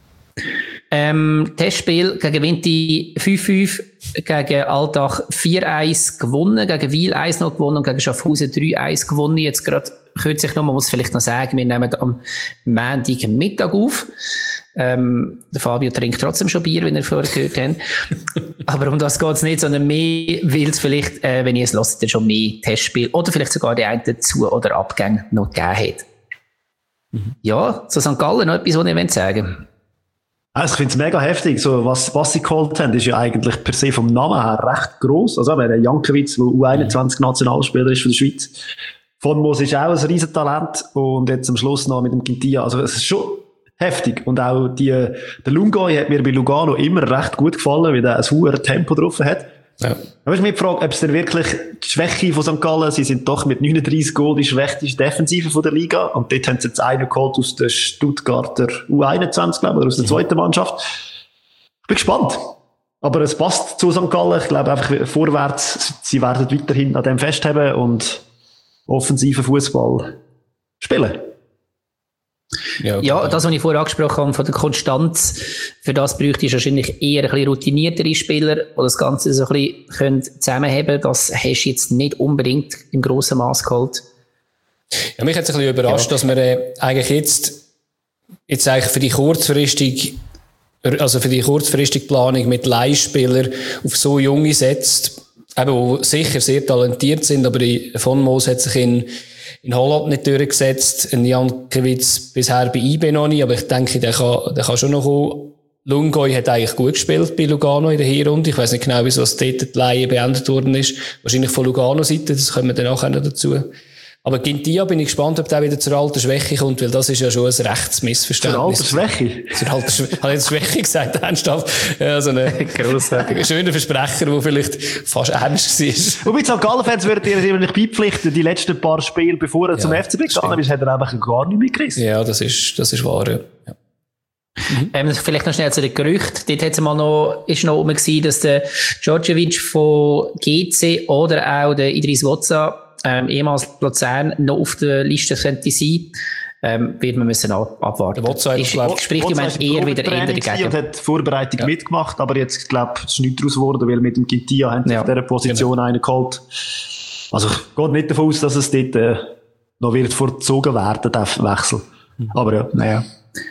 Ähm, Testspiel gegen Vinti fünf fünf, gegen Altach vier eins gewonnen, gegen Wiel eins noch gewonnen und gegen Schaffhausen drei eins gewonnen. Jetzt gerade kürzlich noch, man muss vielleicht noch sagen, wir nehmen am Montag Mittag auf. Ähm, der Fabio trinkt trotzdem schon Bier, wenn ihr vorher gehört habt. Aber um das geht's nicht, sondern mehr will es vielleicht, äh, wenn ihr es hört, dann schon mehr Testspiel oder vielleicht sogar die einen Zu- oder Abgänge noch gegeben hat. Mhm. Ja, zu Sankt Gallen noch etwas, was ich sagen wollt. Also ich finde es mega heftig. So, was, was sie geholt haben, ist ja eigentlich per se vom Namen her recht gross. Also, der Jankiewicz, der U einundzwanzig Nationalspieler ist von der Schweiz. Von Moos ist auch ein Riesentalent. Und jetzt am Schluss noch mit dem Gintia. Also, es ist schon heftig. Und auch die, der Lungoy hat mir bei Lugano immer recht gut gefallen, weil er ein hohes Tempo drauf hat. Ja. Aber ich mich gefragt, ob es denn wirklich die Schwäche von Sankt Gallen, sie sind doch mit neununddreissig Goal die schwächste Defensive von der Liga. Und dort haben sie jetzt einen geholt aus der Stuttgarter U einundzwanzig, glaube ich, oder aus der zweiten Mannschaft. Ich bin gespannt. Aber es passt zu Sankt Gallen. Ich glaube einfach vorwärts, sie werden weiterhin an dem festhalten und offensiven Fußball spielen. Ja, ja, das, was ich vorher angesprochen habe, von der Konstanz, für das bräuchte ich wahrscheinlich eher ein bisschen routiniertere Spieler, die das Ganze so ein bisschen zusammenheben können. Das hast du jetzt nicht unbedingt im grossen Maß geholt. Ja, mich hat es ein bisschen überrascht, ja. dass man äh, eigentlich jetzt, jetzt eigentlich für die kurzfristig, also für die kurzfristige Planung mit Leihspielern auf so junge setzt, eben, die sicher sehr talentiert sind, aber von Moos hat sich in in Holland nicht durchgesetzt. Ein Jankiewicz bisher bei I B noch nicht, aber ich denke, der kann, der kann schon noch kommen. Lungoy hat eigentlich gut gespielt bei Lugano in der Hinrunde. Ich weiss nicht genau, wieso dort die Leihe beendet worden ist. Wahrscheinlich von Lugano-Seite, das kommen wir dann nachher noch dazu. Aber Gintia bin ich gespannt, ob der wieder zur alten Schwäche kommt, weil das ist ja schon ein Rechtsmissverständnis. Zur alten Schwäche? Zur alten Schwäche. Habe ich jetzt Schwäche gesagt, ernsthaft? Ja, so ein schöner Versprecher, der vielleicht fast ernst war. Und mit Sankt Gallen-Fans würdet ihr nämlich beipflichten, die letzten paar Spiele, bevor er ja, zum F C B gegangen ist, hat er einfach gar nicht mehr gerissen. Ja, das ist, das ist wahr, ja. Mhm. Ähm, vielleicht noch schnell zu den Gerüchten. Dort hat es mal noch, ist noch oben gewesen, dass der Djordjevic von G C oder auch der Idris Wotza, ähm, ehemals Luzern, noch auf der Liste könnte sein. Ähm, wird man müssen abwarten. Wotza ist, sprich, ich meine, eher wieder eher dagegen. Und hat die Vorbereitung ja. mitgemacht, aber jetzt, glaube ich, ist nichts daraus geworden, weil mit dem Gintia haben sie ja. auf dieser Position genau. einen geholt. Also, ich gehe nicht davon aus, dass es dort, äh, noch wird vorgezogen werden, der Wechsel. Mhm. Aber ja, naja.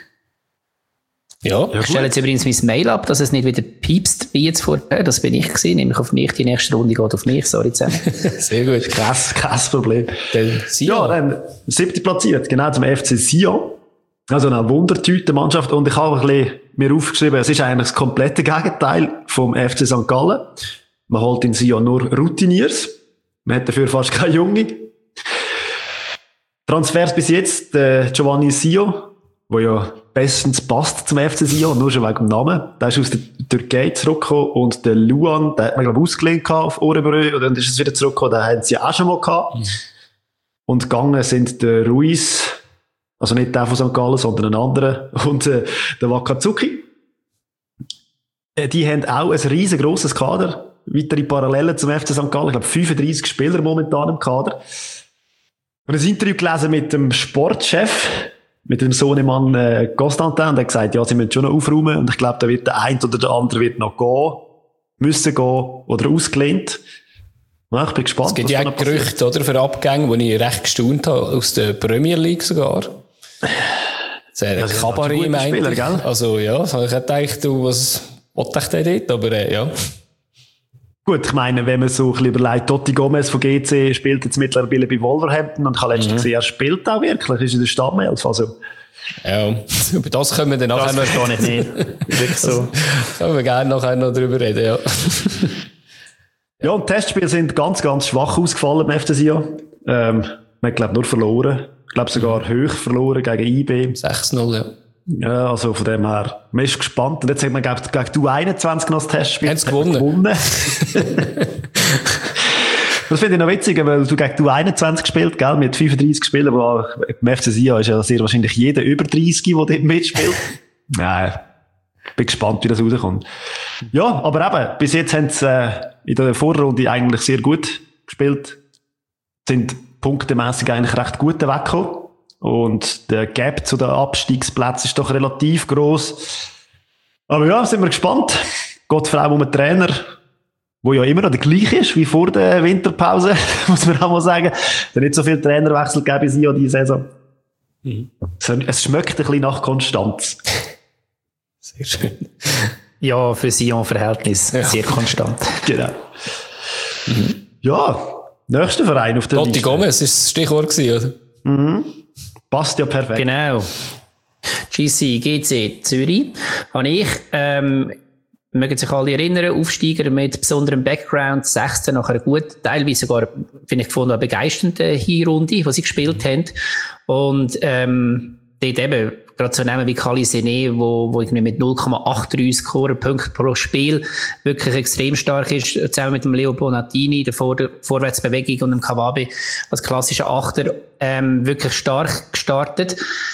Ja. Ich stelle jetzt übrigens mein Mail ab, dass es nicht wieder piepst, wie jetzt vorher. Das bin ich gewesen, nämlich auf mich. Die nächste Runde geht auf mich, sorry zusammen. Sehr gut. Krass, krass Problem. Dann ja, dann siebte platziert, genau zum F C Sion. Also eine Wundertüte-Mannschaft. Und ich habe ein bisschen mir aufgeschrieben, es ist eigentlich das komplette Gegenteil vom F C Sankt Gallen. Man holt in Sion nur Routiniers. Man hat dafür fast keine Junge. Transfers bis jetzt, äh, Giovanni Sio, der ja bestens passt zum F C Sion, nur schon wegen dem Namen. Der ist aus der Türkei zurückgekommen und der Luan, der hat man, glaube ich, ausgelehnt auf Orebrö und dann ist es wieder zurückgekommen, den haben sie auch schon mal gehabt. Mhm. Und gegangen sind der Ruiz, also nicht der von Sankt Gallen, sondern ein anderer, und äh, der Wakazuki. Äh, die haben auch ein riesengroßes Kader, weitere Parallelen zum F C Sankt Gallen, ich glaube fünfunddreissig Spieler momentan im Kader. Und ein Interview gelesen mit dem Sportchef, mit dem Sohnemann äh, Constantin, und er hat gesagt, ja, sie müssen schon noch aufräumen, und ich glaube, da wird der eine oder der andere wird noch gehen, müssen gehen, oder ausgelehnt. Ja, ich bin gespannt. Es gibt ja auch Gerüchte, oder, für Abgänge, wo ich recht gestaunt habe, aus der Premier League sogar. Sehr also, Kabarett meint ich. Also, ja, ich hätte gedacht, du, was wollte ich denn dort, aber, äh, ja. Gut, ich meine, wenn man so ein bisschen überlegt, Totti Gomez von G C spielt jetzt mittlerweile bei Wolverhampton und ich habe letztens mhm. gesehen, er spielt auch wirklich, ist in der Stammelf, also. Ja, über das können wir dann nachher noch... Das verstehe ich nicht. Wirklich so. Können wir gerne nachher noch drüber reden, ja. Ja, und die Testspiele sind ganz, ganz schwach ausgefallen im F C Sion. Ähm, man hat, glaube ich, nur verloren. Ich glaube sogar hoch verloren gegen I B. sechs null, ja. Ja, also von dem her, man ist gespannt. Und jetzt hat man, glaube ich, gegen U einundzwanzig noch das Testspiel. Haben sie gewonnen? gewonnen. Das finde ich noch witziger, weil du gegen U einundzwanzig gespielt, gell, mit fünfunddreissig Spielern, wo im F C Sion ist ja sehr wahrscheinlich jeder über dreißig, der dort mitspielt. Ja, bin gespannt, wie das rauskommt. Ja, aber eben, bis jetzt haben sie äh, in der Vorrunde eigentlich sehr gut gespielt, sind punktemässig eigentlich recht gut weggekommen. Und der Gap zu den Abstiegsplätzen ist doch relativ gross. Aber ja, sind wir gespannt. Gott vor allem um einen Trainer, der ja immer noch der gleiche ist wie vor der Winterpause, muss man auch mal sagen. Es hat nicht so viel Trainerwechsel gegeben in Sion diese Saison. Mhm. Es schmeckt ein bisschen nach Konstanz. Sehr schön. Ja, für Sion-Verhältnis ja. Sehr konstant. Genau. Mhm. Ja, nächster Verein auf der Totti Liste. Totti Gomez ist das Stichwort gewesen, oder? Mhm. Passt ja perfekt. Genau. G C, G C Zürich. Habe ich, ähm, mögen sich alle erinnern, Aufsteiger mit besonderem Background, sechzehn nach einer gut, teilweise sogar, finde ich, gefunden, eine begeisternde Hinrunde, die sie gespielt haben. Und, ähm, dort eben, gerade so nehmen wie Kali Sene, wo, wo irgendwie mit null Komma dreiundachtzig Scorerpunkte pro Spiel wirklich extrem stark ist, zusammen mit dem Leo Bonatini, der Vor- Vorwärtsbewegung und dem Kawabe als klassischer Achter, ähm, wirklich stark gestartet.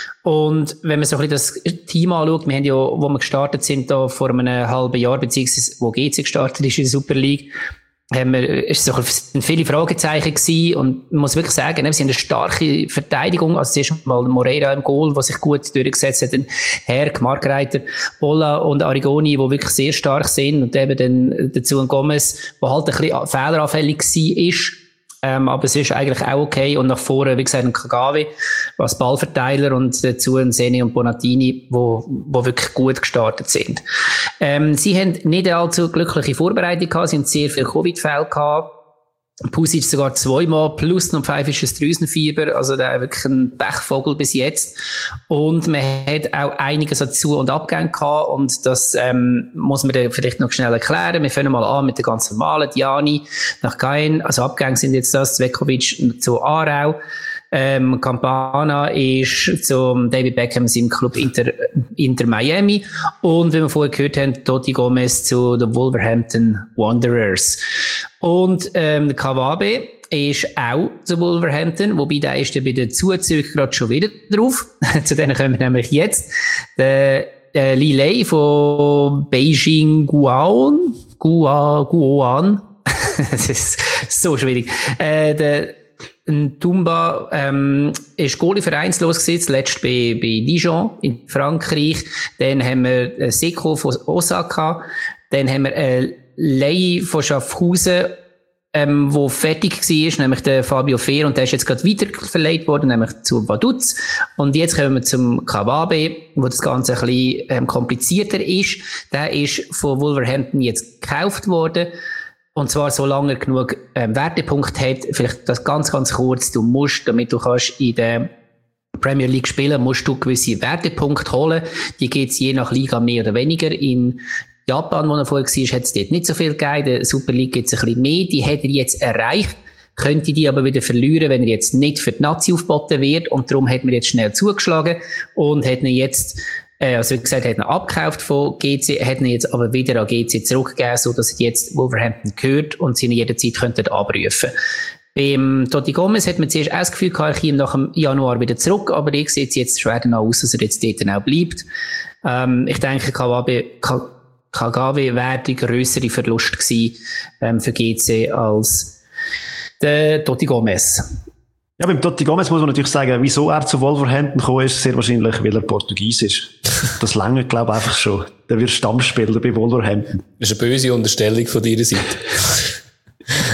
Und wenn man so ein bisschen das Team anschaut, wir haben ja, wo wir gestartet sind, da vor einem halben Jahr, beziehungsweise wo G C gestartet ist in der Super League, haben wir, ist so ein viele Fragezeichen gewesen und man muss wirklich sagen, sie haben eine starke Verteidigung, also zuerst mal Moreira im Goal, der sich gut durchgesetzt hat, dann Herg, Markreiter, Bolla und Arigoni, die wirklich sehr stark sind und eben dann dazu ein Gomez, der halt ein bisschen fehleranfällig war, ähm, aber es ist eigentlich auch okay und nach vorne, wie gesagt, ein Kagawe als Ballverteiler und dazu ein Sene und Bonatini, wo, wo wirklich gut gestartet sind. Ähm, sie haben nicht eine allzu glückliche Vorbereitung gehabt, sie haben sehr viele Covid-Fälle gehabt. Pusic sogar zweimal, plus noch pfeifisches Drüsenfieber, also der wirklich ein Pechvogel bis jetzt. Und man hat auch einiges an Zu- und Abgängen gehabt und das ähm, muss man dann vielleicht noch schnell erklären. Wir fangen mal an mit der ganz normalen Diani nach Caen, also Abgänge sind jetzt das, Zvekovic zu Aarau. Ähm, Campana ist zum David Beckham im Club Inter, Inter Miami und wie wir vorher gehört haben, Totti Gomez zu den Wolverhampton Wanderers. Und ähm, der Kawabe ist auch zu Wolverhampton, wobei der ist ja bei den Zuzügen gerade schon wieder drauf. Zu denen kommen wir nämlich jetzt. Der äh, Li Lei von Beijing Guoan, Guoan, Guoan. Das ist so schwierig. Äh, der Ein Tumba ähm, ist Goalie vereinslos gewesen, zuletzt bei, bei Dijon in Frankreich. Dann haben wir äh, Seko von Osaka. Dann haben wir äh, Lei von Schaffhausen, ähm, wo fertig war, nämlich der Fabio Fehr. Und der ist jetzt gerade weiterverleiht worden, nämlich zu Vaduz. Und jetzt kommen wir zum Kawabe, wo das Ganze ein bisschen ähm, komplizierter ist. Der ist von Wolverhampton jetzt gekauft worden. Und zwar, solange er genug ähm, Wertepunkte hat, vielleicht das ganz, ganz kurz, du musst, damit du kannst in der Premier League spielen, musst du gewisse Wertepunkte holen. Die gibt's je nach Liga mehr oder weniger. In Japan, wo er vorher war, hat es dort nicht so viel gegeben. In der Super League gibt's ein bisschen mehr. Die hat er jetzt erreicht, könnte die aber wieder verlieren, wenn er jetzt nicht für die Nazi aufgeboten wird. Und darum hat man jetzt schnell zugeschlagen und hat ihn jetzt also wie gesagt, hat ihn abgekauft von G C, hat ihn jetzt aber wieder an G C zurückgegeben, so dass er jetzt Wolverhampton gehört und sie ihn jederzeit könnten abrufen. Beim Totti Gomez hat man zuerst auch das Gefühl gehabt, ich komme nach dem Januar wieder zurück, aber ich sehe jetzt schwer danach aus, dass er jetzt dort auch bleibt. Ähm, ich denke, Kawabe, Kagawe wäre der grössere Verlust gewesen, ähm, für G C als der Totti Gomez. Ja, beim Totti Gomez muss man natürlich sagen, wieso er zu Wolverhampton gekommen ist, sehr wahrscheinlich, weil er Portugies ist. Das lange, glaube ich, einfach schon. Der wird Stammspieler bei Wolverhampton. Das ist eine böse Unterstellung von deiner Seite.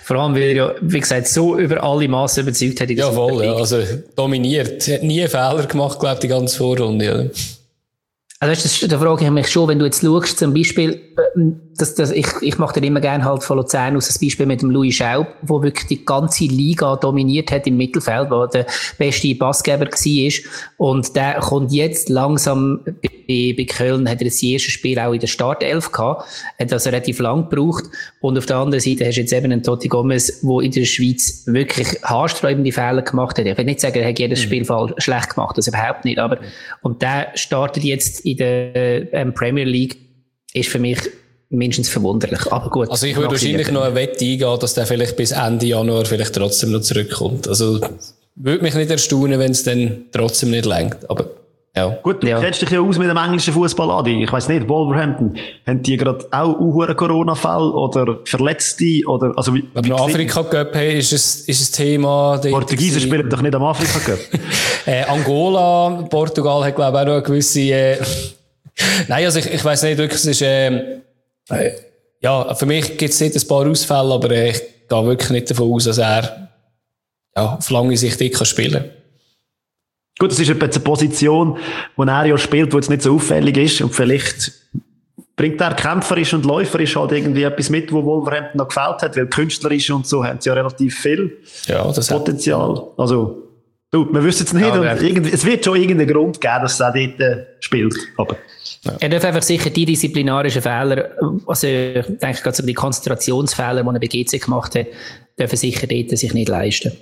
Vor allem, weil er ja, wie gesagt, so über alle Massen überzeugt hat. In der ja, voll, ja. Also, dominiert. Er hat nie einen Fehler gemacht, glaube ich, die ganze Vorrunde, oder? Also, das, da frage ich mich schon, wenn du jetzt schaust, zum Beispiel, das, das, ich, ich mache dir immer gerne halt von Luzern aus das Beispiel mit dem Louis Schaub, wo wirklich die ganze Liga dominiert hat im Mittelfeld, wo der beste Passgeber war. Und der kommt jetzt langsam bei, bei Köln, hat er das erste Spiel auch in der Startelf gehabt, hat also relativ lang gebraucht. Und auf der anderen Seite hast du jetzt eben einen Totti Gomez, der in der Schweiz wirklich haarsträubende Fehler gemacht hat. Ich will nicht sagen, er hat jedes mhm. Spiel schlecht gemacht, das überhaupt nicht, aber, und der startet jetzt in der ähm, Premier League, ist für mich mindestens verwunderlich. Aber gut. Also ich würde wahrscheinlich noch eine Wette eingehen, dass der vielleicht bis Ende Januar vielleicht trotzdem noch zurückkommt. Also würde mich nicht erstaunen, wenn es dann trotzdem nicht reicht. Aber ja. Gut, du ja. kennst dich ja aus mit dem englischen Fußball, Adi. Ich weiss nicht, Wolverhampton, haben die gerade auch einen Corona-Fall oder Verletzte oder, also wie, wenn wir Afrika Cup haben, ist es, ist ein Thema. Portugiesen spielen doch nicht am Afrika Cup. äh, Angola, Portugal hat glaube ich auch noch eine gewisse, äh, nein, also ich, ich weiss nicht wirklich, es ist, äh, äh, ja, für mich gibt es nicht ein paar Ausfälle, aber äh, ich gehe wirklich nicht davon aus, dass er, ja, auf lange Sicht nicht kann spielen kann. Gut, das ist etwa eine Position, wo er ja spielt, wo jetzt nicht so auffällig ist und vielleicht bringt er kämpferisch und läuferisch halt irgendwie etwas mit, wo Wolverhampton noch gefällt hat, weil künstlerisch und so haben sie ja relativ viel ja, das Potenzial. Hat... Also, du, wir wissen es nicht ja, und irgendwie, es wird schon irgendeinen Grund geben, dass er dort äh, spielt, aber... Ja. Er darf einfach sicher die disziplinarischen Fehler, also ich denke gerade so die Konzentrationsfehler, die er bei G C gemacht hat, dürfen sicher dort sich nicht leisten.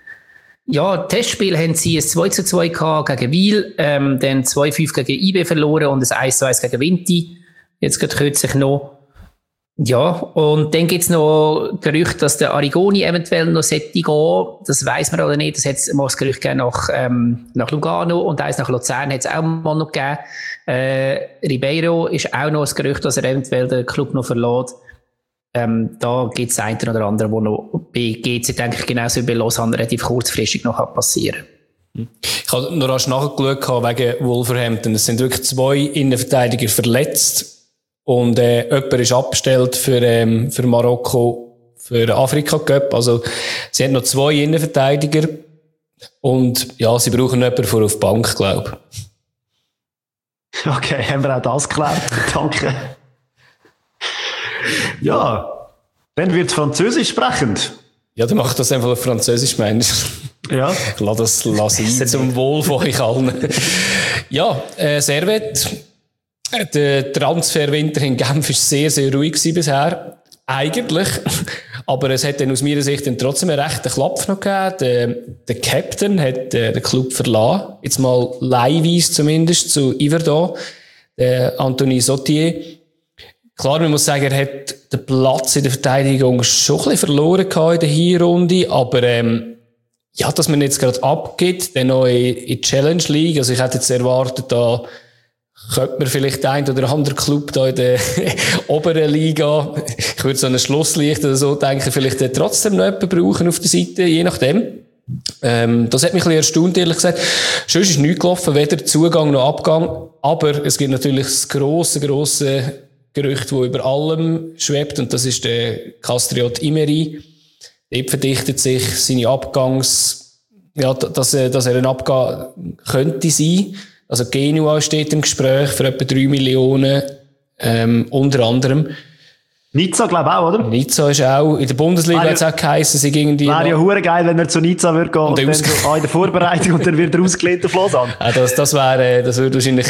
Ja, Testspiel haben sie ein zwei zu zwei gehabt gegen Wiel, ähm, dann zwei fünf gegen I B verloren und ein eins zu eins gegen Vinti. Jetzt gerade kürzlich noch. Ja, und dann gibt's noch Gerüchte, dass der Arrigoni eventuell noch sollte gehen. Das weiss man oder nicht. Das hat's mal das Gerücht gegeben nach, ähm, nach Lugano und eins nach Luzern hat's auch mal noch gegeben. Äh, Ribeiro ist auch noch das Gerücht, dass er eventuell den Club noch verlässt. Ähm, da gibt es einen oder anderen, der noch bei G C, denke ich, genauso wie bei Lausanne relativ kurzfristig noch passieren kann. Ich habe noch rasch nachgeschaut wegen Wolverhampton. Es sind wirklich zwei Innenverteidiger verletzt und äh, jemand ist abgestellt für, ähm, für Marokko, für den Afrika Cup. Also sie haben noch zwei Innenverteidiger und ja, sie brauchen jemanden für auf die Bank, glaube ich. Okay, haben wir auch das geklärt. Danke. Ja, dann wird es Französisch sprechend. Ja, dann macht das einfach auf Französisch, meinst du? Ja. Lass das lass ein zum Wohl von euch allen. Ja, äh, Servet. Der Transferwinter in Genf war sehr, sehr ruhig bisher. Eigentlich. Aber es hat dann aus meiner Sicht dann trotzdem einen rechten Klapp noch gegeben. Der, der Captain hat äh, den Club verlassen. Jetzt mal leihweise zumindest zu Yverdon. Der Anthony Sautier. Klar, man muss sagen, er hat den Platz in der Verteidigung schon ein bisschen verloren gehabt in der Hinrunde, aber ähm, ja, dass man jetzt gerade abgibt, dann noch in, in die Challenge League, also ich hätte jetzt erwartet, da könnte man vielleicht ein oder andere Club da in der oberen Liga, ich würde so einen Schlusslicht oder so denken, vielleicht trotzdem noch jemanden brauchen auf der Seite, je nachdem. Ähm, das hat mich ein bisschen erstaunt, ehrlich gesagt. Sonst ist nichts gelaufen, weder Zugang noch Abgang, aber es gibt natürlich das grosse, grosse Gerücht, das über allem schwebt, und das ist der Castriot Imeri. Dort verdichtet sich seine Abgangs, ja, dass er, dass er ein Abgang könnte sein. Also Genua steht im Gespräch für etwa drei Millionen, ähm, unter anderem. Nizza, glaube ich auch, oder? Nizza ist auch, in der Bundesliga hat es auch geheissen, sie gingen die... Wäre ja hure geil, wenn er zu Nizza würde gehen und, und dann so an in der Vorbereitung und dann wird er ausgelehnt auf Lausanne. Ja, das, das wäre, das würde wahrscheinlich,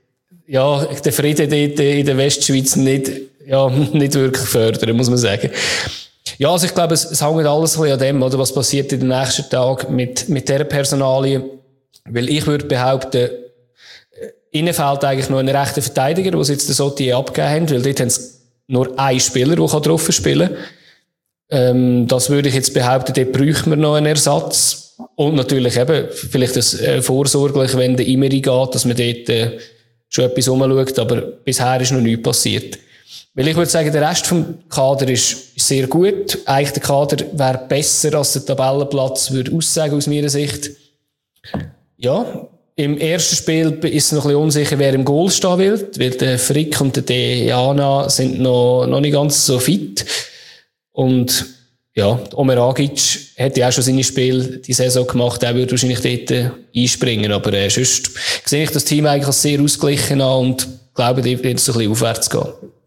ja, den Frieden dort in der Westschweiz nicht, ja, nicht wirklich fördern, muss man sagen. Ja, also ich glaube, es, es hängt alles ein bisschen an dem, oder, was passiert in den nächsten Tagen mit, mit dieser Personalie. Weil ich würde behaupten, innen fehlt eigentlich noch ein rechter Verteidiger, wo sie jetzt den Sautier abgegeben haben, weil dort haben sie nur einen Spieler, der drauf spielen kann. Ähm, das würde ich jetzt behaupten, dort bräuchten wir noch einen Ersatz. Und natürlich eben, vielleicht das, äh, vorsorglich, wenn der Imeri geht, dass man dort, äh, schon etwas umschaut, aber bisher ist noch nichts passiert. Weil ich würde sagen, der Rest vom Kader ist sehr gut. Eigentlich der Kader wäre besser, als der Tabellenplatz würde aussagen, aus meiner Sicht. Ja, im ersten Spiel ist es noch ein bisschen unsicher, wer im Goal stehen will, weil der Frick und der Dejana sind noch, noch nicht ganz so fit. Und ja, Omer Agic hat ja auch schon seine Spiele die Saison gemacht, er würde wahrscheinlich dort einspringen, aber äh, sonst sehe ich das Team eigentlich als sehr ausgeglichen an und glaube, dort wird es ein bisschen aufwärts gehen.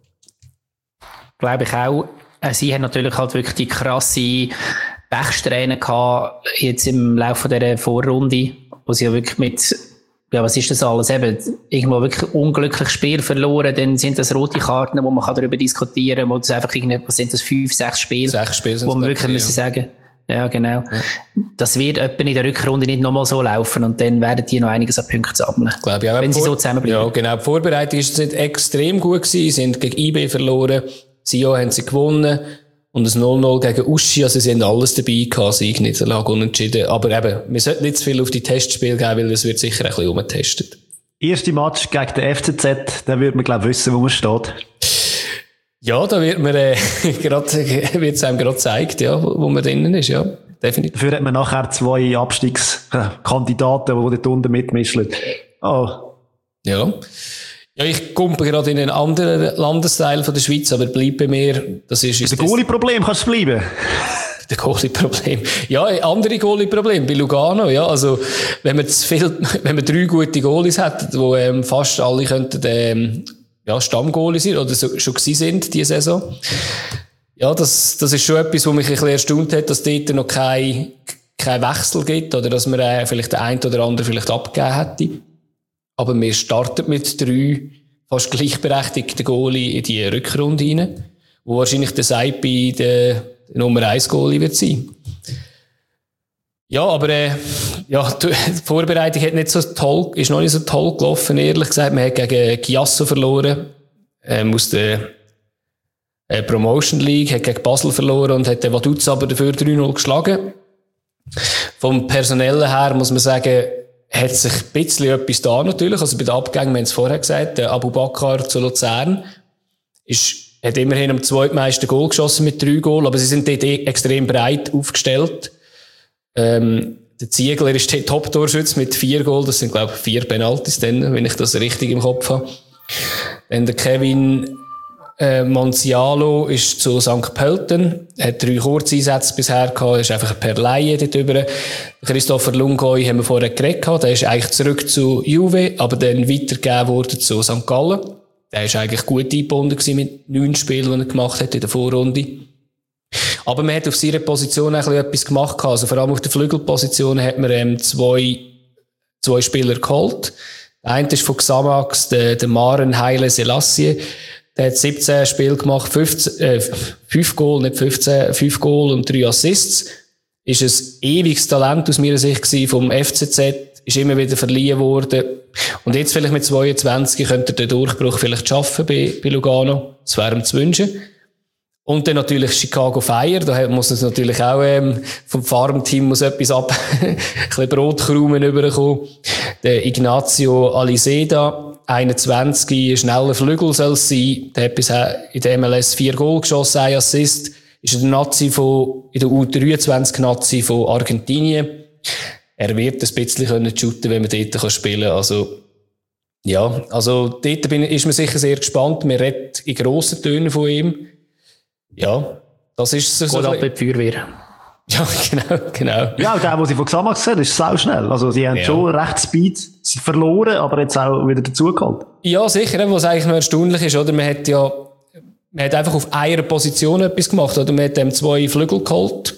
Glaube ich auch. Sie haben natürlich halt wirklich die krasse Pechsträhne gehabt, jetzt im Laufe dieser Vorrunde, wo sie ja wirklich mit, ja, was ist das alles? Eben, irgendwo wirklich unglückliches Spiel verloren, dann sind das rote Karten, wo man kann darüber diskutieren kann, wo das einfach irgendwie, was sind das, fünf, sechs Spiele, sechs Spiele wo man wirklich müssen sagen, ja, genau. Ja. Das wird etwa in der Rückrunde nicht nochmal so laufen und dann werden die noch einiges an Punkten sammeln. Glaube ich auch. Wenn sie so zusammenbleiben. Ja, genau. Die Vorbereitung ist nicht extrem gut gewesen. Sie sind gegen I B verloren. Sion haben sie gewonnen. Und ein null null gegen Uschi. Also sie haben alles dabei gehabt. Sieg, Niederlage, unentschieden. Aber eben, wir sollten nicht zu viel auf die Testspiele geben, weil es wird sicher ein bisschen umgetestet. Erste Match gegen den F C Z. Da wird man, glaube ich, wissen, wo man steht. Ja, da wird man, äh, gerade, wird's einem gerade gezeigt, ja, wo, wo man drinnen ist, ja. Definitiv. Dafür hat man nachher zwei Abstiegskandidaten, die dort unten mitmischen. Oh. Ja. Ja, ich komme gerade in einen anderen Landesteil von der Schweiz, aber bleib bei mir, das ist... Das Goalie-Problem kannst du bleiben. Der Goalie-Problem. Ja, andere Goalie-Problem bei Lugano, ja. Also, wenn man zu viel, wenn man drei gute Goalies hat, wo, ähm, fast alle könnten, ähm, ja, Stammgoalie sind, oder so, schon gewesen sind, diese Saison. Ja, das, das ist schon etwas, was mich ein bisschen erstaunt hat, dass dort noch kein, kein Wechsel gibt, oder dass man äh, vielleicht den einen oder anderen vielleicht abgegeben hätte. Aber wir starten mit drei fast gleichberechtigten Goalie in die Rückrunde rein, wo wahrscheinlich der Seipi der, der Nummer eins Goalie wird sein. Ja, aber äh, ja, die Vorbereitung hat nicht so toll, ist noch nicht so toll gelaufen, ehrlich gesagt. Man hat gegen Chiasso verloren, ähm, aus der äh, Promotion League, hat gegen Basel verloren und hat den Vaduz aber dafür drei null geschlagen. Vom Personellen her muss man sagen, hat sich ein bisschen etwas da natürlich. Also bei den Abgängen, wir haben es vorher gesagt, der Abu Bakr zu Luzern ist, hat immerhin am zweitmeisten Goal geschossen mit drei Goal, aber sie sind dort extrem breit aufgestellt. Ähm, der Ziegler ist der Top-Torschütze mit vier Goal, das sind glaube ich vier Penalties dann, wenn ich das richtig im Kopf habe. Dann der Kevin äh, Monzialo ist zu Sankt Pölten, hat drei Kurzeinsätze bisher gehabt, ist einfach per Laie dort drüber. Christopher Lungoy haben wir vorher geredet gehabt, der ist eigentlich zurück zu Juve, aber dann weitergegeben worden zu Sankt Gallen. Der ist eigentlich gut eingebunden gewesen mit neun Spielen, die er gemacht hat in der Vorrunde. Aber man hat auf seiner Position auch etwas gemacht. Also vor allem auf der Flügelposition hat man ähm, zwei, zwei Spieler geholt. Der eine ist von Xamax, der, der Maren Haile Selassie. Der hat siebzehn Spiele gemacht, fünfzehn, äh, fünf Goal, nicht fünfzehn, fünf Goal und drei Assists. Ist ein ewiges Talent aus meiner Sicht gewesen vom F C Z. Ist immer wieder verliehen worden. Und jetzt vielleicht mit zweiundzwanzig könnte er den Durchbruch vielleicht schaffen bei, bei Lugano. Das wäre ihm zu wünschen. Und dann natürlich Chicago Fire. Da muss es natürlich auch, ähm, vom Farmteam muss etwas ab, ein bisschen Brotkrumen rüberkommen. Der Ignacio Aliseda, einundzwanzig, schneller Flügel soll es sein. Der hat bisher in der M L S vier Goal geschossen, ein Assist. Ist der Nazi von, in der U dreiundzwanzig Nazi von Argentinien. Er wird ein bisschen können shooten, wenn man dort spielen kann. Also, ja, also, dort bin, ist man sicher sehr gespannt. Man redet in grossen Tönen von ihm. Ja, das ist so. Geht ab in die Feuerwehr. Ja, genau, genau. Ja, und der, den sie von Xamax sehen, ist sau schnell. Also, sie haben ja schon recht Speed verloren, aber jetzt auch wieder dazugeholt. Ja, sicher, was eigentlich noch erstaunlich ist, oder? Man hat ja, man hat einfach auf einer Position etwas gemacht, oder? Man hat dem zwei Flügel geholt,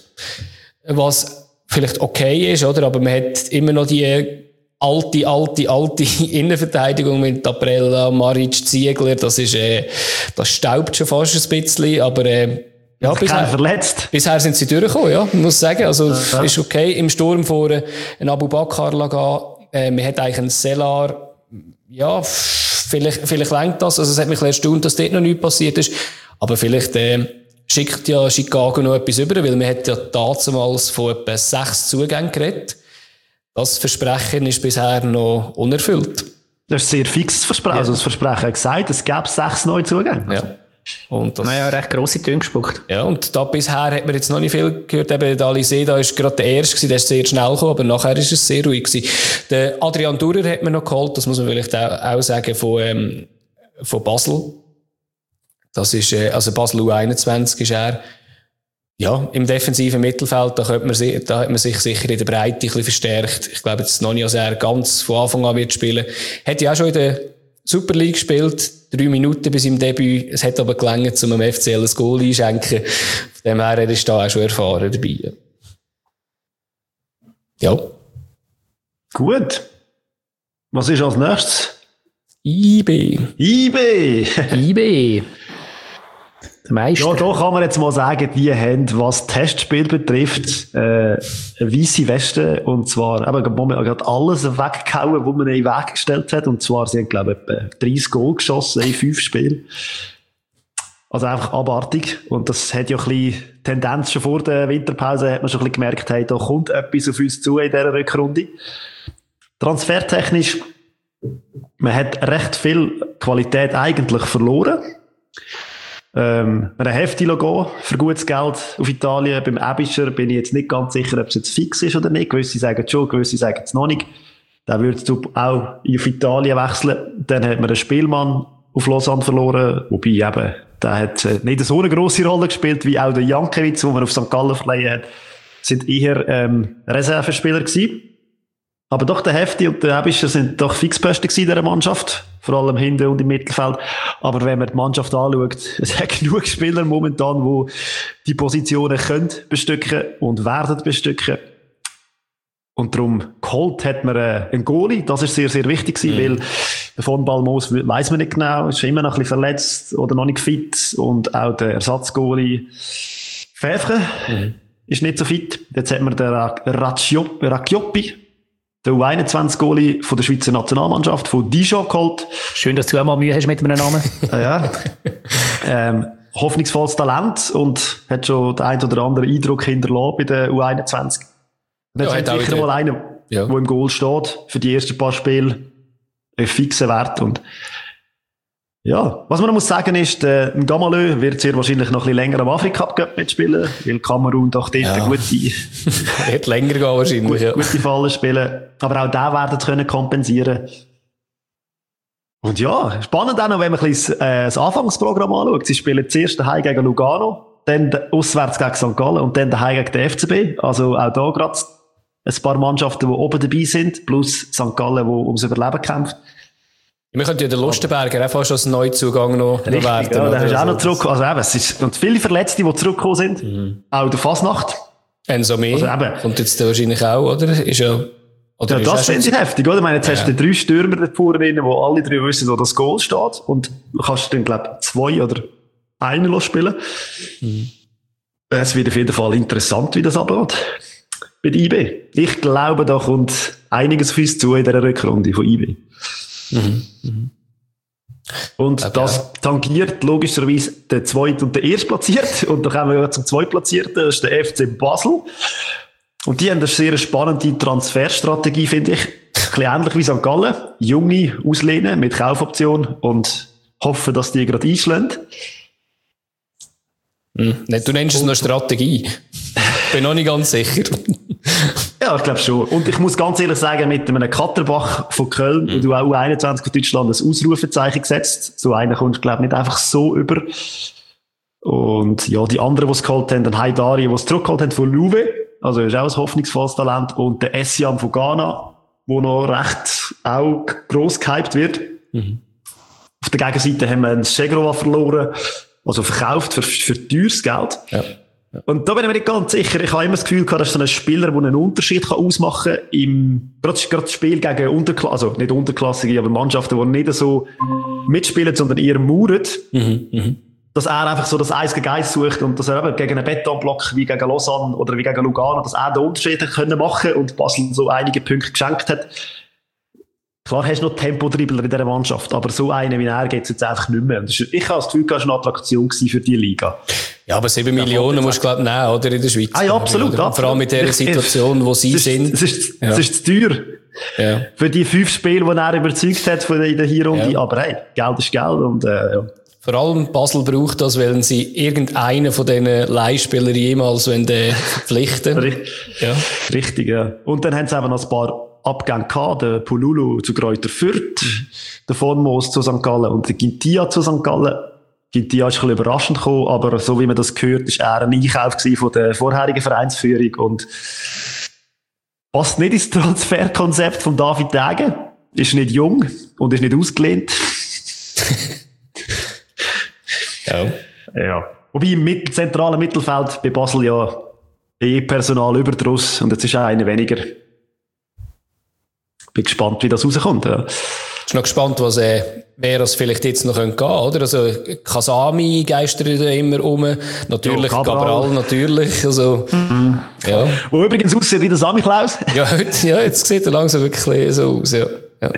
was vielleicht okay ist, oder? Aber man hat immer noch die alte, alte, alte Innenverteidigung mit Taprella, Maric, Ziegler, das ist, äh, das staubt schon fast ein bisschen, aber, äh, ja, bisher, verletzt. bisher sind sie durchgekommen, ja, muss sagen, also, ja. Ist okay. Im Sturm vorne ein Abu Bakr Laga, äh, man hat eigentlich einen Sellar, ja, vielleicht, vielleicht lenkt das, also es hat mich erstaunt, dass dort noch nichts passiert ist, aber vielleicht, äh, schickt ja Chicago noch etwas über, weil man hat ja damals von etwa sechs Zugängen geredet. Das Versprechen ist bisher noch unerfüllt. Das ist ein sehr fixes Versprechen. Ja. Also das Versprechen hat gesagt, es gäbe sechs neue Zugänge. Ja. Und das, naja, recht grosse Töne gespuckt. Ja, und da bisher hat man jetzt noch nicht viel gehört. Eben, der Aliseda ist gerade der Erste gewesen, der ist sehr schnell gekommen, aber nachher ist es sehr ruhig gewesen. Der Adrian Durer hat man noch geholt, das muss man vielleicht auch, auch sagen, von, ähm, von Basel. Das ist, äh, also Basel U einundzwanzig ist er. Ja, im defensiven Mittelfeld, da, könnte man, si- da hat man sich sicher in der Breite ein bisschen verstärkt. Ich glaube jetzt noch nicht, dass er ganz von Anfang an wird spielen. Hat ja auch schon in der Super League gespielt, drei Minuten bis im Debüt. Es hat aber gelangt, um dem F C L ein Goal einschenken. Von dem her, er ist da auch schon erfahren dabei. Ja. Gut. Was ist als nächstes? I B. I B! I B. Der Meister. Ja, da kann man jetzt mal sagen, die haben, was Testspiel betrifft, äh, eine weisse Weste. Und zwar, eben, gerade alles weggehauen, was man in den Weg gestellt hat. Und zwar, sie haben, glaube ich, etwa dreißig Goal geschossen in fünf Spielen. Also einfach abartig. Und das hat ja ein bisschen Tendenz schon vor der Winterpause, hat man schon ein bisschen gemerkt, hey, da kommt etwas auf uns zu in dieser Rückrunde. Transfertechnisch, man hat recht viel Qualität eigentlich verloren. Ähm, eine Hefti gehen für gutes Geld auf Italien. Beim Ebischer bin ich jetzt nicht ganz sicher, ob es jetzt fix ist oder nicht. Gewisse sagen es schon, gewisse sagen es noch nicht. Dann würdest du auch auf Italien wechseln. Dann hat man einen Spielmann auf Lausanne verloren, wobei eben, der hat nicht so eine grosse Rolle gespielt wie auch der Jankiewicz, den man auf Sankt Gallen verleihen hat. Das sind eher ähm, Reservespieler gewesen. Aber doch der Hefti und der Ebischer sind doch Fixposten gewesen in dieser Mannschaft. Vor allem hinten und im Mittelfeld. Aber wenn man die Mannschaft anschaut, es hat genug Spieler momentan, die die Positionen können bestücken und werden bestücken. Und darum geholt hat man einen Goalie. Das ist sehr, sehr wichtig gewesen, mhm. weil der von Balmos weiss man nicht genau, ist immer noch ein bisschen verletzt oder noch nicht fit. Und auch der Ersatzgoalie Fäfre mhm. ist nicht so fit. Jetzt hat man den Racioppi, der U einundzwanzig-Goalie von der Schweizer Nationalmannschaft, von Dijon geholt. Schön, dass du auch mal Mühe hast mit einem Namen. ah, ja. ähm, hoffnungsvolles Talent und hat schon den einen oder anderen Eindruck hinterlassen bei der U einundzwanzig. Und jetzt ja, hat sicher mal einen, ja. der im Goal steht, für die ersten paar Spiele ein fixer Wert. Und ja, was man noch muss sagen ist, der Gamalö wird sehr wahrscheinlich noch ein bisschen länger am Afrika-Cup mitspielen, weil Kamerun doch dort ja. gute, wird länger gehen wahrscheinlich, gute, ja. gute Fallen spielen. Aber auch da werden können kompensieren. Und ja, spannend auch noch, wenn man ein bisschen äh, das Anfangsprogramm anschaut. Sie spielen zuerst daheim gegen Lugano, dann auswärts gegen Sankt Gallen und dann daheim gegen den F C B. Also auch da gerade ein paar Mannschaften, die oben dabei sind, plus Sankt Gallen, die ums Überleben kämpft. Wir könnten ja den Lustenberger auch fast als Neuzugang noch, Richtig, noch werden. Ja, der ist auch noch zurück. Also eben, es ist, und viele Verletzte, die zurückgekommen sind. Mhm. Auch der Fasnacht. Enzo Mehr. Also eben. Kommt jetzt wahrscheinlich auch, oder? Ist ja, oder ja, ist das finde ich heftig, oder? Ich meine, jetzt ja. hast du drei Stürmer da vorne drin, wo alle drei wissen, wo das Goal steht. Und du kannst dann, glaube ich, zwei oder einen spielen. Mhm. Es wird auf jeden Fall interessant, wie das abläuft. Bei der I B. Ich glaube, da kommt einiges auf uns zu in dieser Rückrunde von I B. Mhm. Mhm. Und okay. das tangiert logischerweise den Zweit- und den Erstplatzierten. Und dann kommen wir zum Zweitplatzierten, das ist der F C Basel. Und die haben eine sehr spannende Transferstrategie, finde ich. Ein bisschen ähnlich wie Sankt Gallen. Junge auslehnen mit Kaufoption und hoffen, dass die gerade einschlagen. Hm. Du nennst es noch Strategie. Bin noch nicht ganz sicher. Ja, ich glaube schon. Und ich muss ganz ehrlich sagen, mit einem Katterbach von Köln, mhm. wo du auch U einundzwanzig von Deutschland ein Ausrufezeichen gesetzt. So einen kommst du, glaube ich, nicht einfach so über. Und ja, die anderen, die es geholt haben, den Haidari, die es zurückgeholt haben von Louve. Also, ist auch ein hoffnungsvolles Talent. Und der Essiam von Ghana, der noch recht auch gross gehypt wird. Mhm. Auf der Gegenseite haben wir einen Segrova verloren. Also verkauft für, für teures Geld. Ja. Ja. Und da bin ich mir nicht ganz sicher. Ich habe immer das Gefühl gehabt, dass so ein Spieler, der einen Unterschied kann ausmachen kann, im, gerade, gerade das Spiel gegen Unterklasse, also nicht Unterklassige, aber Mannschaften, die nicht so mitspielen, sondern eher mauern, mhm, mh. dass er einfach so das Eins gegen Eins sucht und dass er eben gegen einen Betonblock wie gegen Lausanne oder wie gegen Lugano, dass er den Unterschied können machen und Basel so einige Punkte geschenkt hat. Klar hast du noch Tempodribbler in dieser Mannschaft, aber so einen wie er geht es jetzt einfach nicht mehr. Und ich habe das Gefühl, das war eine Attraktion für die Liga. Ja, aber sieben ja, Millionen musst du, glaube ich, nehmen, oder, in der Schweiz. Ah, ja, absolut. Oder? absolut. Vor allem mit der Situation, wo sie es ist, sind. Es ist, ja. es ist zu teuer. Ja. Für die fünf Spiele, die er überzeugt hat von in der Hinrunde. Ja. Aber hey, Geld ist Geld. Und, äh, ja. Vor allem Basel braucht das, weil sie irgendeinen von diesen Leihspielern jemals verpflichten. Richtig. Ja. Richtig, ja. Und dann haben sie eben noch ein paar Abgänge gehabt, der Pululu zu Greuther Fürth, mhm. der Von Moos zu Sankt Gallen und der Gintia zu Sankt Gallen. Gintia ist ein bisschen überraschend gekommen, aber so wie man das gehört, ist er ein Einkauf von der vorherigen Vereinsführung und passt nicht ins Transferkonzept von David Degen. Ist nicht jung und ist nicht ausgelehnt. ja. Ja. Wobei im Mit- zentralen Mittelfeld bei Basel ja eh Personalüberdruss und jetzt ist auch einer weniger. Bin gespannt, wie das rauskommt. Ja. Ich bin noch gespannt, was, äh, wer das vielleicht jetzt noch gehen könnte, oder? Also, Kasami geistert da immer um. Natürlich, ja, Cabral. Cabral, natürlich. Also, mhm. ja. Wo übrigens aussieht wie der Sammy Klaus. ja, heute, ja, jetzt sieht er langsam wirklich so aus, ja. Ja.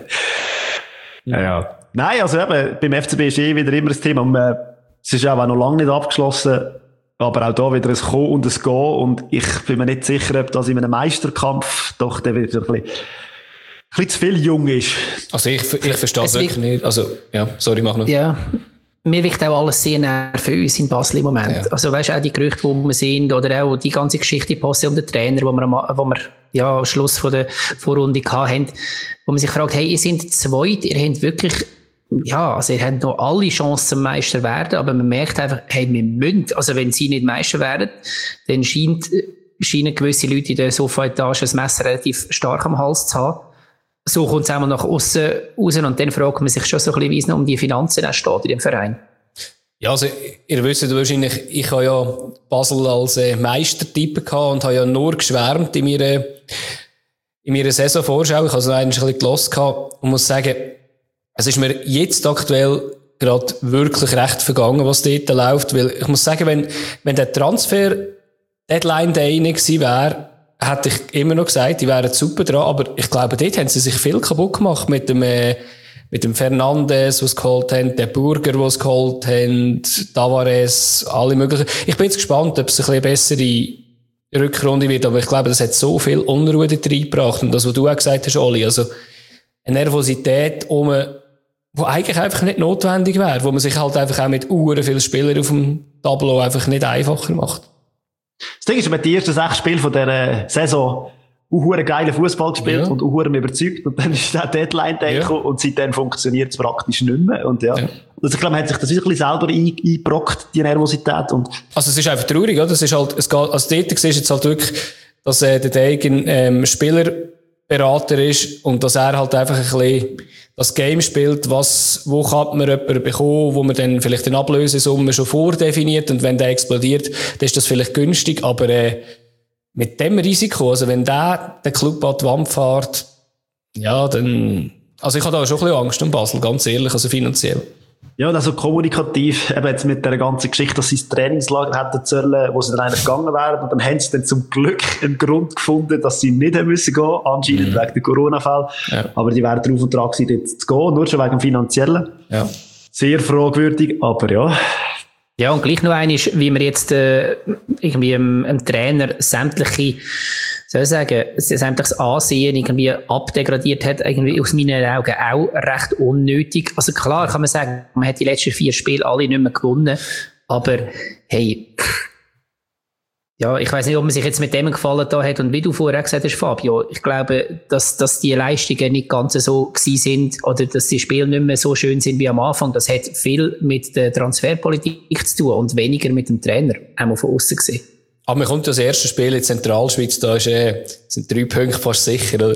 ja, ja. Nein, also eben, beim F C B ist eh wieder immer das Thema. Man, es ist auch noch lange nicht abgeschlossen. Aber auch da wieder ein Kommen und ein Gehen. Und ich bin mir nicht sicher, ob das in einem Meisterkampf doch der wieder ein bisschen, ein bisschen zu viel jung ist. Also ich, ich verstehe es wirklich nicht. Also, ja, sorry, mach noch. Ja. Mir wirkt auch alles sehr nervös in Basel im Moment. Ja. Also weißt du, auch die Gerüchte, die wir sehen, oder auch die ganze Geschichte Posse um den Trainer, wo wir, wo wir ja, am Schluss von der Vorrunde hatten, wo man sich fragt, hey, ihr seid zweit, ihr habt wirklich, ja, also ihr habt noch alle Chancen zum Meister werden, aber man merkt einfach, hey, wir müssen, also wenn sie nicht Meister werden, dann scheint, scheinen gewisse Leute in der Sofa-Etage das Messer relativ stark am Hals zu haben. So kommt es einmal nach außen raus und dann fragt man sich schon so ein bisschen, wie es noch um die Finanzen steht in dem Verein. Ja, also, ihr wisst wahrscheinlich, ich habe ja Basel als äh, Meistertyp gehabt und habe ja nur geschwärmt in meiner, in meiner Saisonvorschau. Ich habe so eigentlich ein bisschen gehört gehabt und muss sagen, es ist mir jetzt aktuell gerade wirklich recht vergangen, was dort läuft, weil ich muss sagen, wenn, wenn der Transfer-Deadline-Day nicht gewesen wäre, hätte ich immer noch gesagt, die wären super dran, aber ich glaube, dort haben sie sich viel kaputt gemacht mit dem, äh, mit dem Fernandes, was geholt haben, der Burger, was geholt haben, Tavares, alle möglichen. Ich bin jetzt gespannt, ob es ein bisschen bessere Rückrunde wird, aber ich glaube, das hat so viel Unruhe dort reingebracht und das, was du auch gesagt hast, Oli, also eine Nervosität um, wo eigentlich einfach nicht notwendig wäre, wo man sich halt einfach auch mit uhren vielen Spielern auf dem Tableau einfach nicht einfacher macht. Das Ding ist, man hat die ersten sechs Spiele von dieser Saison einen geilen Fußball gespielt ja. und einen überzeugt. Und dann ist der Deadline-Day ja. gekommen und seitdem funktioniert es praktisch nicht mehr. Und ja. ja. Also ich glaube, man hat sich das ein bisschen selber eingebrockt, die Nervosität. Und also es ist einfach traurig, oder? Es ist halt, es geht, also dort siehst du jetzt halt wirklich, dass äh, der Degen ähm, Spielerberater ist und dass er halt einfach ein bisschen das Game spielt, was, wo kann man jemanden bekommen, wo man dann vielleicht eine Ablösesumme schon vordefiniert und wenn der explodiert, dann ist das vielleicht günstig, aber äh, mit dem Risiko, also wenn der den Club an die Wand fährt, ja, dann, also ich habe da schon ein bisschen Angst um Basel, ganz ehrlich, also finanziell. Ja, und also kommunikativ, eben jetzt mit der ganzen Geschichte, dass sie das Trainingslager hätten sollen, wo sie dann eigentlich gegangen wären, und dann haben sie dann zum Glück einen Grund gefunden, dass sie nicht müssen gehen, anscheinend mhm. wegen der Corona-Fälle. Ja. Aber die wären drauf und dran gewesen, jetzt zu gehen, nur schon wegen dem Finanziellen. Ja. Sehr fragwürdig, aber ja. Ja, und gleich noch ein ist, wie man jetzt äh, irgendwie einem, einem Trainer sämtliche, soll ich sagen, sämtliches Ansehen irgendwie abdegradiert hat, irgendwie aus meinen Augen auch recht unnötig. Also klar kann man sagen, man hat die letzten vier Spiele alle nicht mehr gewonnen, aber hey, ja, ich weiss nicht, ob man sich jetzt mit dem gefallen da hat, und wie du vorher gesagt hast, Fabio, ich glaube, dass, dass die Leistungen nicht ganz so gewesen sind, oder dass die Spiele nicht mehr so schön sind wie am Anfang, das hat viel mit der Transferpolitik zu tun und weniger mit dem Trainer, einmal von außen gesehen. Aber man kommt ja das erste Spiel in Zentralschweiz, da ist, äh, sind drei Punkte fast sicher, oder?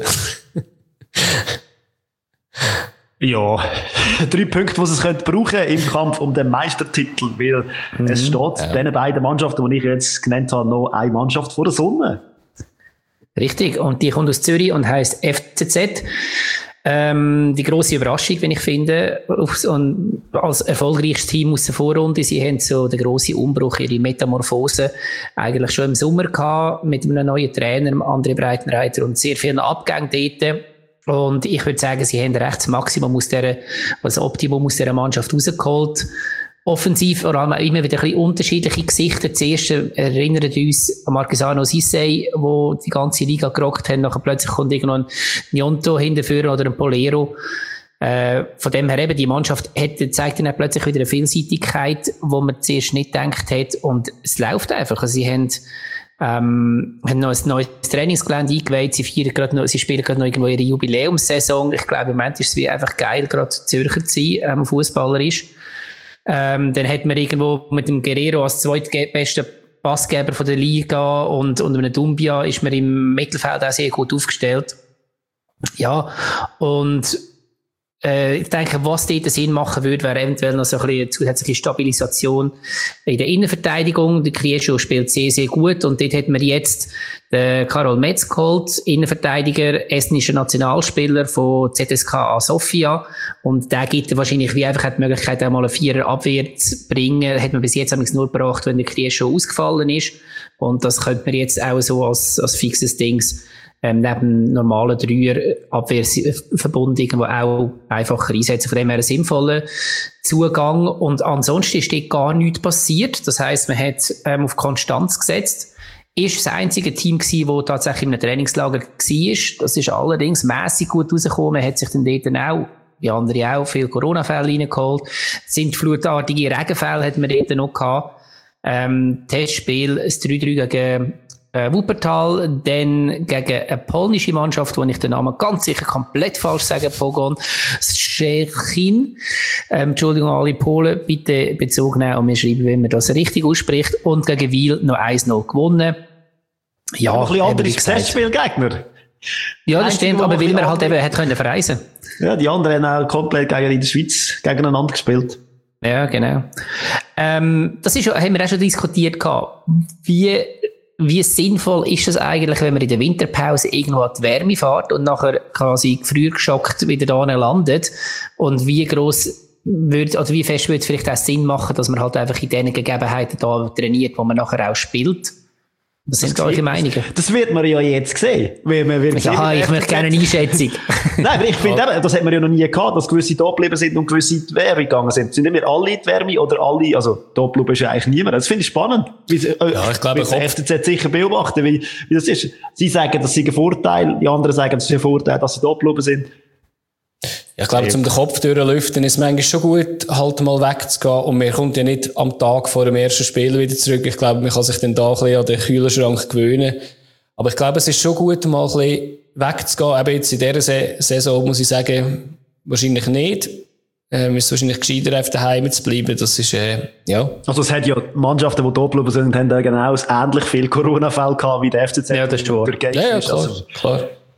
Ja, drei Punkte, die sie es brauchen können im Kampf um den Meistertitel, weil mhm. es steht ja. diesen beiden Mannschaften, die ich jetzt genannt habe, noch eine Mannschaft vor der Sonne. Richtig, und die kommt aus Zürich und heisst F C Z. Ähm, die grosse Überraschung, wenn ich finde, und als erfolgreichstes Team aus der Vorrunde, sie haben so den grossen Umbruch, ihre Metamorphose eigentlich schon im Sommer gehabt, mit einem neuen Trainer, André Breitenreiter, und sehr vielen Abgängen dort. Und ich würde sagen, sie haben recht das Maximum aus dieser, das Optimum aus dieser Mannschaft rausgeholt. Offensiv vor allem immer wieder ein bisschen unterschiedliche Gesichter. Zuerst erinnert uns an Marquesano Sissé, wo die ganze Liga gerockt haben. Nachher plötzlich kommt irgendwo ein Njonto hinterführen oder ein Polero. Äh, von dem her eben, die Mannschaft hat, zeigt dann auch plötzlich wieder eine Vielseitigkeit, wo man zuerst nicht gedacht hat. Und es läuft einfach. Also sie haben, ähm, haben noch ein neues Trainingsgelände eingeweiht. Sie feiern gerade noch, sie spielen gerade noch irgendwo ihre Jubiläumssaison. Ich glaube, im Moment ist es wie einfach geil, gerade Zürcher zu sein, ähm, fußballerisch. Ähm, dann hat man irgendwo mit dem Guerrero als zweitbesten Passgeber von der Liga und, und mit einem Dumbia ist man im Mittelfeld auch sehr gut aufgestellt. Ja, und äh, ich denke, was dort Sinn machen würde, wäre eventuell noch so ein bisschen zusätzliche Stabilisation in der Innenverteidigung. Der Kriescho spielt sehr, sehr gut und dort hat man jetzt den Karol Metz geholt, Innenverteidiger, estnischer Nationalspieler von Z S K A Sofia, und der gibt wahrscheinlich wie einfach die Möglichkeit, auch mal eine Vierer Abwehr zu bringen. Hat man bis jetzt nur gebracht, wenn der Kriescho ausgefallen ist, und das könnte man jetzt auch so als, als fixes Dings ähm, neben normalen Dreier Abwehrverbund irgendwo auch einfacher einsetzen. Von dem her einen sinnvollen Zugang. Und ansonsten ist dort gar nichts passiert. Das heisst, man hat ähm, auf Konstanz gesetzt. Ist das einzige Team gewesen, das tatsächlich in einem Trainingslager war. Das ist allerdings mässig gut rausgekommen. Man hat sich dann dort auch, wie andere auch, viele Corona-Fälle reingeholt. Sintflutartige Regenfälle hat man dort noch gehabt. Ähm, Testspiel, das drei drei gegen äh, Wuppertal, dann gegen eine polnische Mannschaft, wo ich den Namen ganz sicher komplett falsch sage, Pogon Szczecin. Ähm, Entschuldigung, alle Polen, bitte Bezug nehmen und mir schreiben, wenn man das richtig ausspricht. Und gegen Wiel noch eins null gewonnen. Ja, ein bisschen anderes Testspielgegner. Ja, das stimmt, aber weil man halt eben hat können verreisen. Ja, die anderen haben auch komplett gegen in der Schweiz gegeneinander gespielt. Ja, genau. Ähm, das ist, haben wir auch schon diskutiert gehabt. Wie, wie sinnvoll ist es eigentlich, wenn man in der Winterpause irgendwo an die Wärme fährt und nachher quasi früher geschockt wieder da landet? Und wie gross würde, oder wie fest würde es vielleicht auch Sinn machen, dass man halt einfach in den Gegebenheiten da trainiert, wo man nachher auch spielt? Was sind eure Meinungen? Das wird man ja jetzt sehen. Weil man wird ja, ich möchte gerne eine Einschätzung. Nein, aber ich finde eben, das hat man ja noch nie gehabt, dass gewisse da geblieben sind und gewisse in die Wärme gegangen sind. Sind nicht mehr alle in die Wärme oder alle, also da geblieben ist ja eigentlich niemand. Das finde ich spannend. Wie, äh, ja, ich glaube, der F C Z sicher beobachten, wie, wie das ist. Sie sagen, das sei ein Vorteil, die anderen sagen, das ist ein Vorteil, dass sie da geblieben sind. Ja, ich glaube, um den Kopf durchlüften ist es manchmal schon gut, halt mal wegzugehen. Und man kommt ja nicht am Tag vor dem ersten Spiel wieder zurück. Ich glaube, man kann sich dann da ein bisschen an den Kühlschrank gewöhnen. Aber ich glaube, es ist schon gut, mal ein bisschen wegzugehen. Eben jetzt in dieser Saison muss ich sagen, wahrscheinlich nicht. Ähm, ist wahrscheinlich gescheiter, auf daheim zu bleiben. Das ist, äh, ja. Also, es hat ja Mannschaften, die da geblieben sind, haben genau ähnlich viele Corona-Fälle gehabt wie der F C Z. Ja, das ist wahr. Ja, ja, klar, also, klar.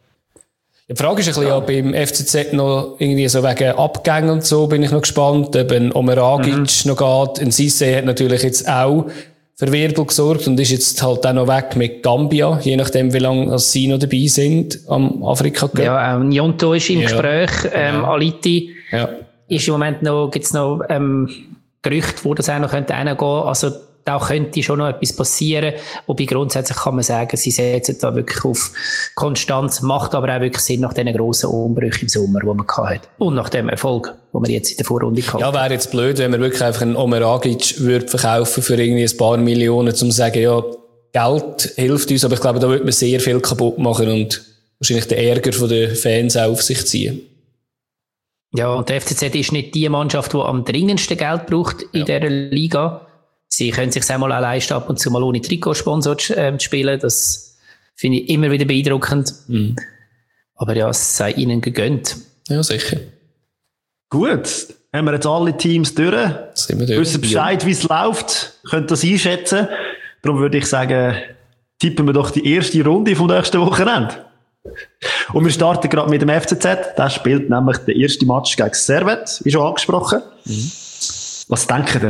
Die Frage ist ein bisschen, ja, beim F C Z noch irgendwie so wegen Abgängen und so, bin ich noch gespannt, ob ein Omeragic mhm. noch geht. Ein Sisse hat natürlich jetzt auch für Wirbel gesorgt und ist jetzt halt auch noch weg mit Gambia, je nachdem, wie lange sie noch dabei sind am Afrika Cup. Ja, ähm, Njonto ist im ja. Gespräch, ähm, ja. Aliti ja. ist im Moment noch, gibt's noch, ähm, Gerüchte, wo das auch noch könnte reingehen. Also, da könnte schon noch etwas passieren. Wobei grundsätzlich kann man sagen, sie setzen da wirklich auf Konstanz, macht aber auch wirklich Sinn nach diesen grossen Umbrüchen im Sommer, die man hatte. Und nach dem Erfolg, den wir jetzt in der Vorrunde hatten. Ja, wäre jetzt blöd, wenn man wirklich einfach einen Omeragic würde verkaufen für irgendwie ein paar Millionen, um zu sagen, ja, Geld hilft uns, aber ich glaube, da würde man sehr viel kaputt machen und wahrscheinlich den Ärger von den Fans auch auf sich ziehen. Ja, und der F C Z ist nicht die Mannschaft, die am dringendsten Geld braucht in ja. dieser Liga. Sie können sich auch mal leisten, ab und zu mal ohne Trikotsponsor zu, äh, zu spielen. Das finde ich immer wieder beeindruckend. Mhm. Aber ja, es sei ihnen gegönnt. Ja, sicher. Gut. Haben wir jetzt alle Teams durch? Sind wir durch. Wissen Bescheid, wie es läuft. Könnt das einschätzen. Darum würde ich sagen, tippen wir doch die erste Runde vom nächsten Wochenende. Und wir starten gerade mit dem F C Z. Der spielt nämlich den ersten Match gegen Servet, wie schon angesprochen. Mhm. Was denkt ihr?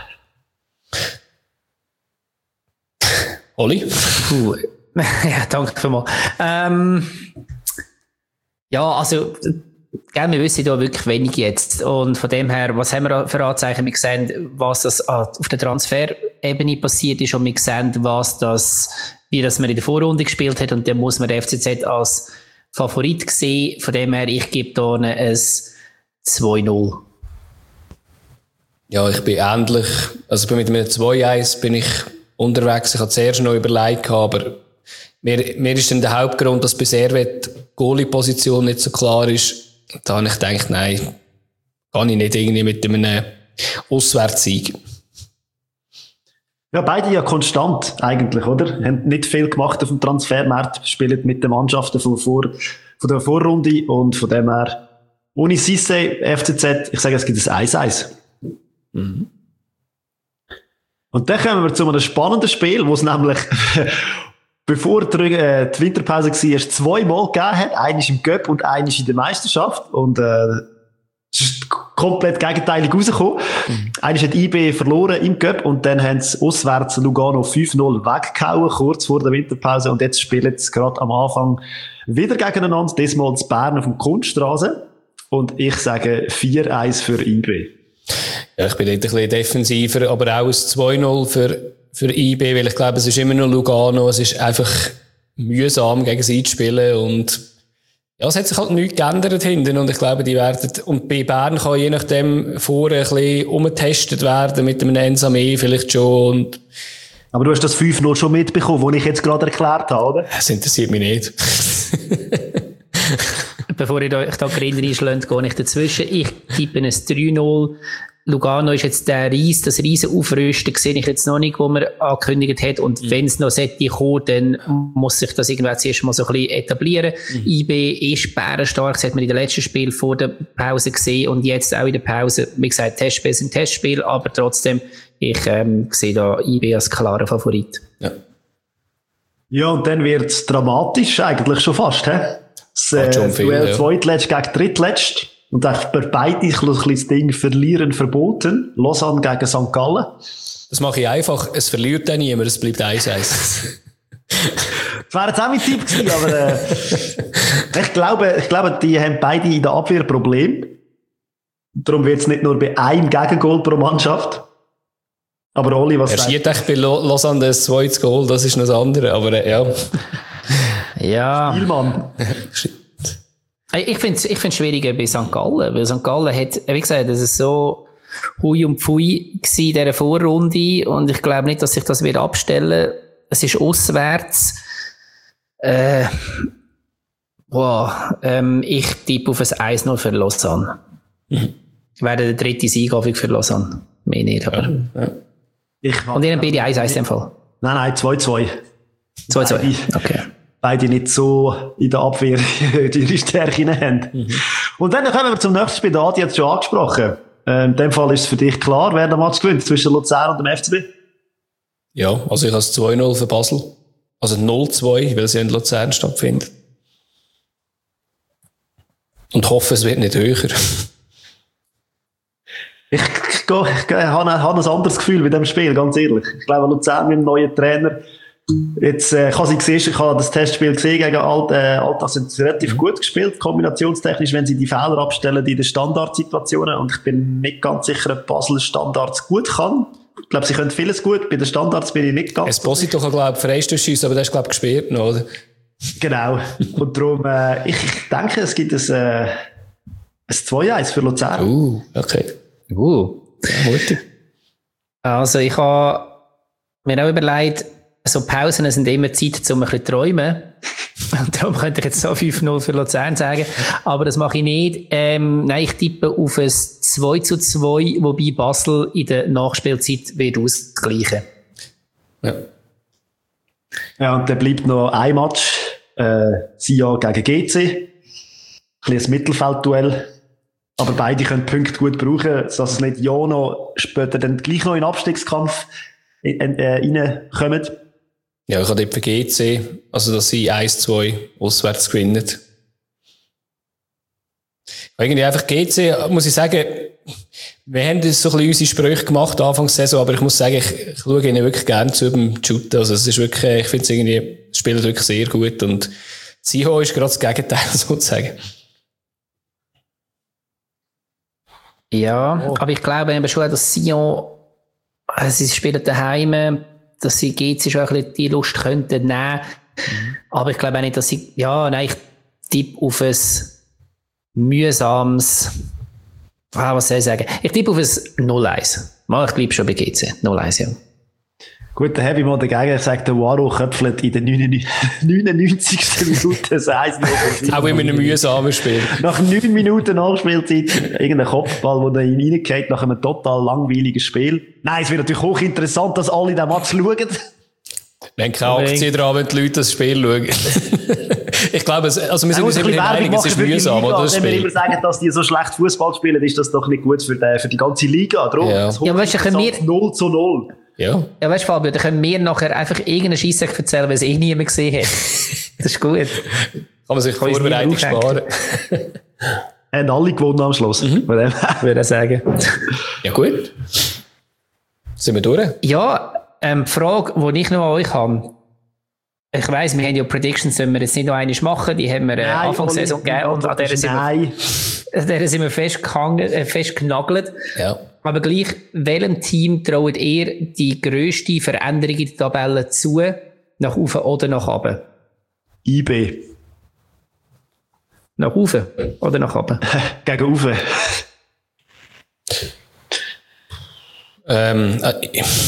Oli? Puh. Ja, danke vielmals. Ähm, ja, also, gell, wir wissen da wirklich wenig jetzt. Und von dem her, was haben wir für Anzeichen? Wir sehen, was das auf der Transferebene passiert ist und wir sehen, was das, wie das man in der Vorrunde gespielt hat. Und dann muss man den F C Z als Favorit sehen. Von dem her, ich gebe da ein zwei null. Ja, ich bin ähnlich. Also mit einem zwei eins bin ich unterwegs. Ich hatte zuerst noch überlegt, aber mir, mir ist dann der Hauptgrund, dass bei Servet die Goalie-Position nicht so klar ist. Da habe ich gedacht, nein, kann ich nicht irgendwie mit einem Auswärtssieg. Ja, beide ja konstant eigentlich, oder? Haben nicht viel gemacht auf dem Transfermarkt, spielen mit den Mannschaften von, vor, von der Vorrunde und von dem her ohne Sisse, F C Z, ich sage, es gibt ein eins eins. Mhm. Und dann kommen wir zu einem spannenden Spiel, wo es nämlich, bevor die, äh, die Winterpause war, zweimal gegeben hat. Eines im Cup und eines in der Meisterschaft. Und äh, es ist komplett gegenteilig rausgekommen. Mhm. Eines hat I B verloren im Cup und dann haben sie auswärts Lugano fünf null weggehauen, kurz vor der Winterpause. Und jetzt spielen sie gerade am Anfang wieder gegeneinander, diesmal in Bern auf dem Kunststraße. Und ich sage vier eins für I B. Ja, ich bin dort ein bisschen defensiver, aber auch ein zwei null für, für I B, weil ich glaube, es ist immer noch Lugano, es ist einfach mühsam gegen sie zu spielen und ja, es hat sich halt nichts geändert hinten und ich glaube, die werden, und bei Bern kann je nachdem vorher ein bisschen umgetestet werden mit dem Ensame vielleicht schon. Und aber du hast das fünf null schon mitbekommen, das ich jetzt gerade erklärt habe, oder? Das interessiert mich nicht. Bevor ihr euch da Grill reinschlägt, gehe ich dazwischen. Ich tippe ein drei null. Lugano ist jetzt der Ries, das riesen Aufrüsten, sehe ich jetzt noch nicht, wo man angekündigt hat. Und mhm. wenn es noch sollte kommen, dann muss sich das irgendwann zuerst mal so ein bisschen etablieren. Mhm. I B ist bärenstark, das hat man in den letzten Spielen vor der Pause gesehen und jetzt auch in der Pause. Wie gesagt, Testspiel sind Testspiel, aber trotzdem, ich ähm, sehe da I B als klarer Favorit. Ja, ja und dann wird es dramatisch, eigentlich schon fast, hä? Das äh, Duell ja. Zweitletzt gegen Drittletzt. Und auch bei beiden ein bisschen das Ding verlieren verboten. Lausanne gegen Sankt Gallen. Das mache ich einfach. Es verliert dann niemand, es bleibt eins eins. Das wäre jetzt auch mein Tipp gewesen, aber äh, ich, glaube, ich glaube, die haben beide in der Abwehr Probleme. Darum wird es nicht nur bei einem Gegengol pro Mannschaft. Aber Oli, was sagst du? Er schießt echt bei Lausanne das zweite Goal, das ist noch das andere, aber äh, ja. Ja. Spielmann. Ich finde es ich find's schwieriger bei Sankt Gallen, weil Sankt Gallen hat, wie gesagt, das ist so hui und pfui gewesen in dieser Vorrunde und ich glaube nicht, dass sich das wird abstellen. Es ist auswärts. Äh, wow, ähm, ich tippe auf ein eins null für Lausanne. Mhm. Wäre der dritte Sieg für Lausanne. Mehr nicht, aber. Ja, ja. Ich und ihnen beide eins eins im Fall. Nein, nein, zwei zwei. zwei zwei, okay. Beide nicht so in der Abwehr ihre Stärken haben. Mhm. Und dann kommen wir zum nächsten Spiel. Der Adi hat es schon angesprochen. Ähm, in dem Fall ist es für dich klar, wer den Match gewinnt zwischen Luzern und dem F C B? Ja, also ich habe es zwei null für Basel. Also null zwei, weil sie in Luzern stattfindet. Und hoffe, es wird nicht höher. Ich, ich, ich, ich, ich habe ein anderes Gefühl bei diesem Spiel, ganz ehrlich. Ich glaube, Luzern mit einem neuen Trainer. Jetzt, äh, ich habe sie gesehen, ich habe das Testspiel gesehen gegen Alt, äh, Altach, sind sie relativ mhm. gut gespielt, kombinationstechnisch, wenn sie die Fehler abstellen in den Standardsituationen. Und ich bin nicht ganz sicher, ob Basel Standards gut kann. Ich glaube, sie können vieles gut. Bei den Standards bin ich nicht ganz. Esposito kann, glaube ich, Freistoßschüsse, aber der ist, glaube ich, gesperrt noch, oder? Genau. Und darum, äh, ich, ich denke, es gibt ein, äh, ein zwei eins für Luzern. Uh, okay. Uh, ja, mutig. Also, ich habe mir auch überlegt, so Pausen sind immer Zeit, um ein bisschen zu träumen. Und darum könnte ich jetzt so fünf null für Luzern sagen. Aber das mache ich nicht. Ähm, nein, ich tippe auf ein zwei zu zwei, wobei Basel in der Nachspielzeit wird ausgleichen. Ja. Ja, und dann bleibt noch ein Match. Äh, Sion gegen G C. Ein bisschen ein Mittelfeldduell. Aber beide können Punkte gut brauchen, dass es nicht ja noch später dann gleich noch in den Abstiegskampf äh, äh, reinkommen. Ja, ich habe dort für G C, also dass sie eins zwei auswärts gewinnen. Irgendwie einfach G C, muss ich sagen, wir haben das so ein bisschen unsere Sprüche gemacht Anfang der Saison, aber ich muss sagen, ich, ich schaue ihnen wirklich gerne zu beim Shooten. Also es ist wirklich, ich finde es irgendwie, es spielt wirklich sehr gut und Sion ist gerade das Gegenteil sozusagen. Ja, oh. aber ich glaube eben schon, dass Sion, sie spielen daheim, dass sie G C schon ein bisschen die Lust könnten nehmen. Mhm. Aber ich glaube auch nicht, dass sie, ja, nein, ich tippe auf ein mühsames, ah, was soll ich sagen? Ich tippe auf ein null eins. Mal, ich bleibe schon bei G C. null eins, ja. Gut, dann habe ich mal dagegen gesagt, der Waro köpfelt in der neunundneunzigsten Minute das eins null. Auch in einem mühsamen Spiel. Nach neun Minuten Nachspielzeit, irgendein Kopfball, der ihn reingeht, nach einem total langweiligen Spiel. Nein, es wird natürlich auch interessant, dass alle den Match schauen. Wir haben keine Aktie dran, wenn die Leute das Spiel schauen. Ich glaube, es, also wir sind uns immer einig, es ist mühsam, Liga, oder? Das wenn wir Spiel. immer sagen, dass die so schlecht Fußball spielen, ist das doch nicht gut für die, für die ganze Liga. Darum, Ja. das Ja, weißt du, können wir- null zu null. Ja. Ja, weißt du, Fabio, dann können wir nachher einfach irgendeinen Scheissdreck erzählen, weil es eh niemand gesehen hat. Das ist gut. Kann man sich Kann ich Vorbereitung nie sparen. Haben alle gewonnen am Schluss. Mhm. Von dem- Würde ich sagen. Ja, gut. Sind wir durch? Ja, ähm, die Frage, die ich noch an euch habe. Ich weiss, wir haben ja Predictions, sollen wir jetzt nicht noch einmal machen. Die haben wir äh, Nein, Anfang der Saison Oli, gegeben und an der sind wir, Nein. an der sind wir festgehangen, äh, festgenagelt. Ja. Aber gleich, welchem Team traut ihr die grösste Veränderung in der Tabelle zu? Nach oben oder nach unten? I B. Nach oben oder nach unten? Gegen Uwe. Ähm, äh,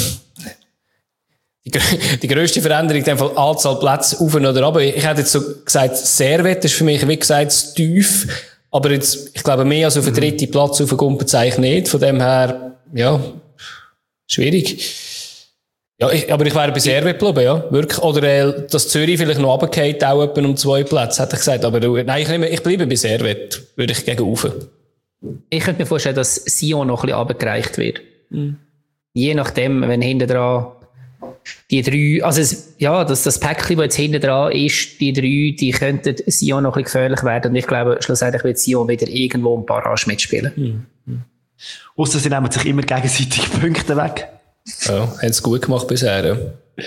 die, grö- die grösste Veränderung in dem Fall Anzahl Plätze auf oder runter. Ich hätte jetzt so gesagt, Servet ist für mich, wie gesagt, zu tief. Aber jetzt, ich glaube, mehr als auf den dritten Platz auf den Gumpenzeich nicht. Von dem her, ja, schwierig. Ja, ich, aber ich wäre bei Servet geblieben, ja, wirklich. Oder, äh, dass Zürich vielleicht noch runtergeht, auch etwa um zwei Plätze, hätte ich gesagt. Aber du, nein, ich, nehme, ich bleibe bei Servet, würde ich gegen Uwe. Ich könnte mir vorstellen, dass Sion noch ein bisschen runtergereicht wird. Je nachdem, wenn hinten dran die drei, also es, ja, das, das Päckchen, das jetzt hinten dran ist, die drei, die könnten Sion noch ein bisschen gefährlich werden. Und ich glaube, schlussendlich wird Sion wieder irgendwo ein Barrage mitspielen. Mhm. Ausser sie nehmen sich immer gegenseitig Punkte weg. Ja, haben es gut gemacht bisher, ja.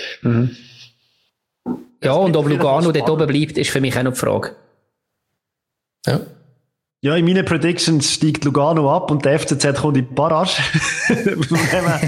Ja, und ob wird Lugano spannend. dort oben bleibt, ist für mich auch noch die Frage. Ja. Ja, in meinen Predictions steigt Lugano ab und der F C Z kommt in die Barrage. Von dem her-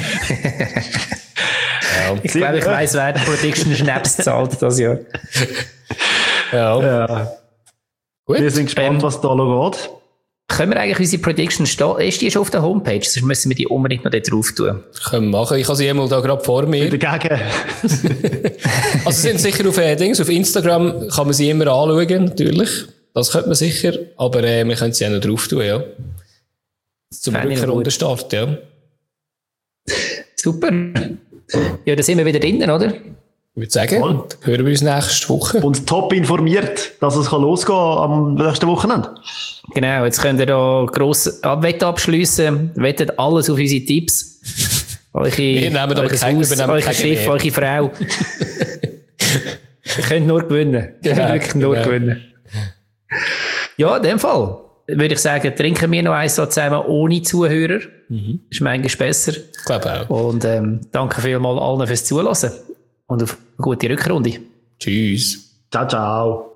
Ich glaube, ich weiss, wer die Prediction Schnaps zahlt das Jahr. Ja. Ja. Gut. Wir sind gespannt, Ähm, was da noch geht. Können wir eigentlich unsere Prediction stehen? Ist die schon auf der Homepage? Sonst müssen wir die unbedingt noch dort drauf tun. Können wir machen. Ich habe sie einmal da gerade vor mir. Dagegen. Also sie sind sicher auf, äh, Dings, auf Instagram kann man sie immer anschauen, natürlich. Das könnte man sicher. Aber äh, wir können sie auch noch drauf tun, ja. Zum Fände ich gut. Rückrundenstart, ja. Super. Ja, da sind wir wieder drinnen, oder? Ich würde sagen, Voll. hören wir uns nächste Woche. Und top informiert, dass es kann losgehen am nächsten Wochenende. Genau, jetzt könnt ihr da gross Wette abschliessen. Wettet alles auf unsere Tipps. Eure, Wir nehmen aber eures kein- Haus, wir nehmen eure kein Schiff, Gewehr. eure Frau. Ihr könnt nur gewinnen. Ihr Genau, könnt wirklich nur genau. gewinnen. Ja, in dem Fall würde ich sagen, trinken wir noch eins so zusammen ohne Zuhörer. Ist manchmal besser. Ich glaube auch. Und ähm, danke vielmals allen fürs Zuhören. Und auf eine gute Rückrunde. Tschüss. Ciao, ciao.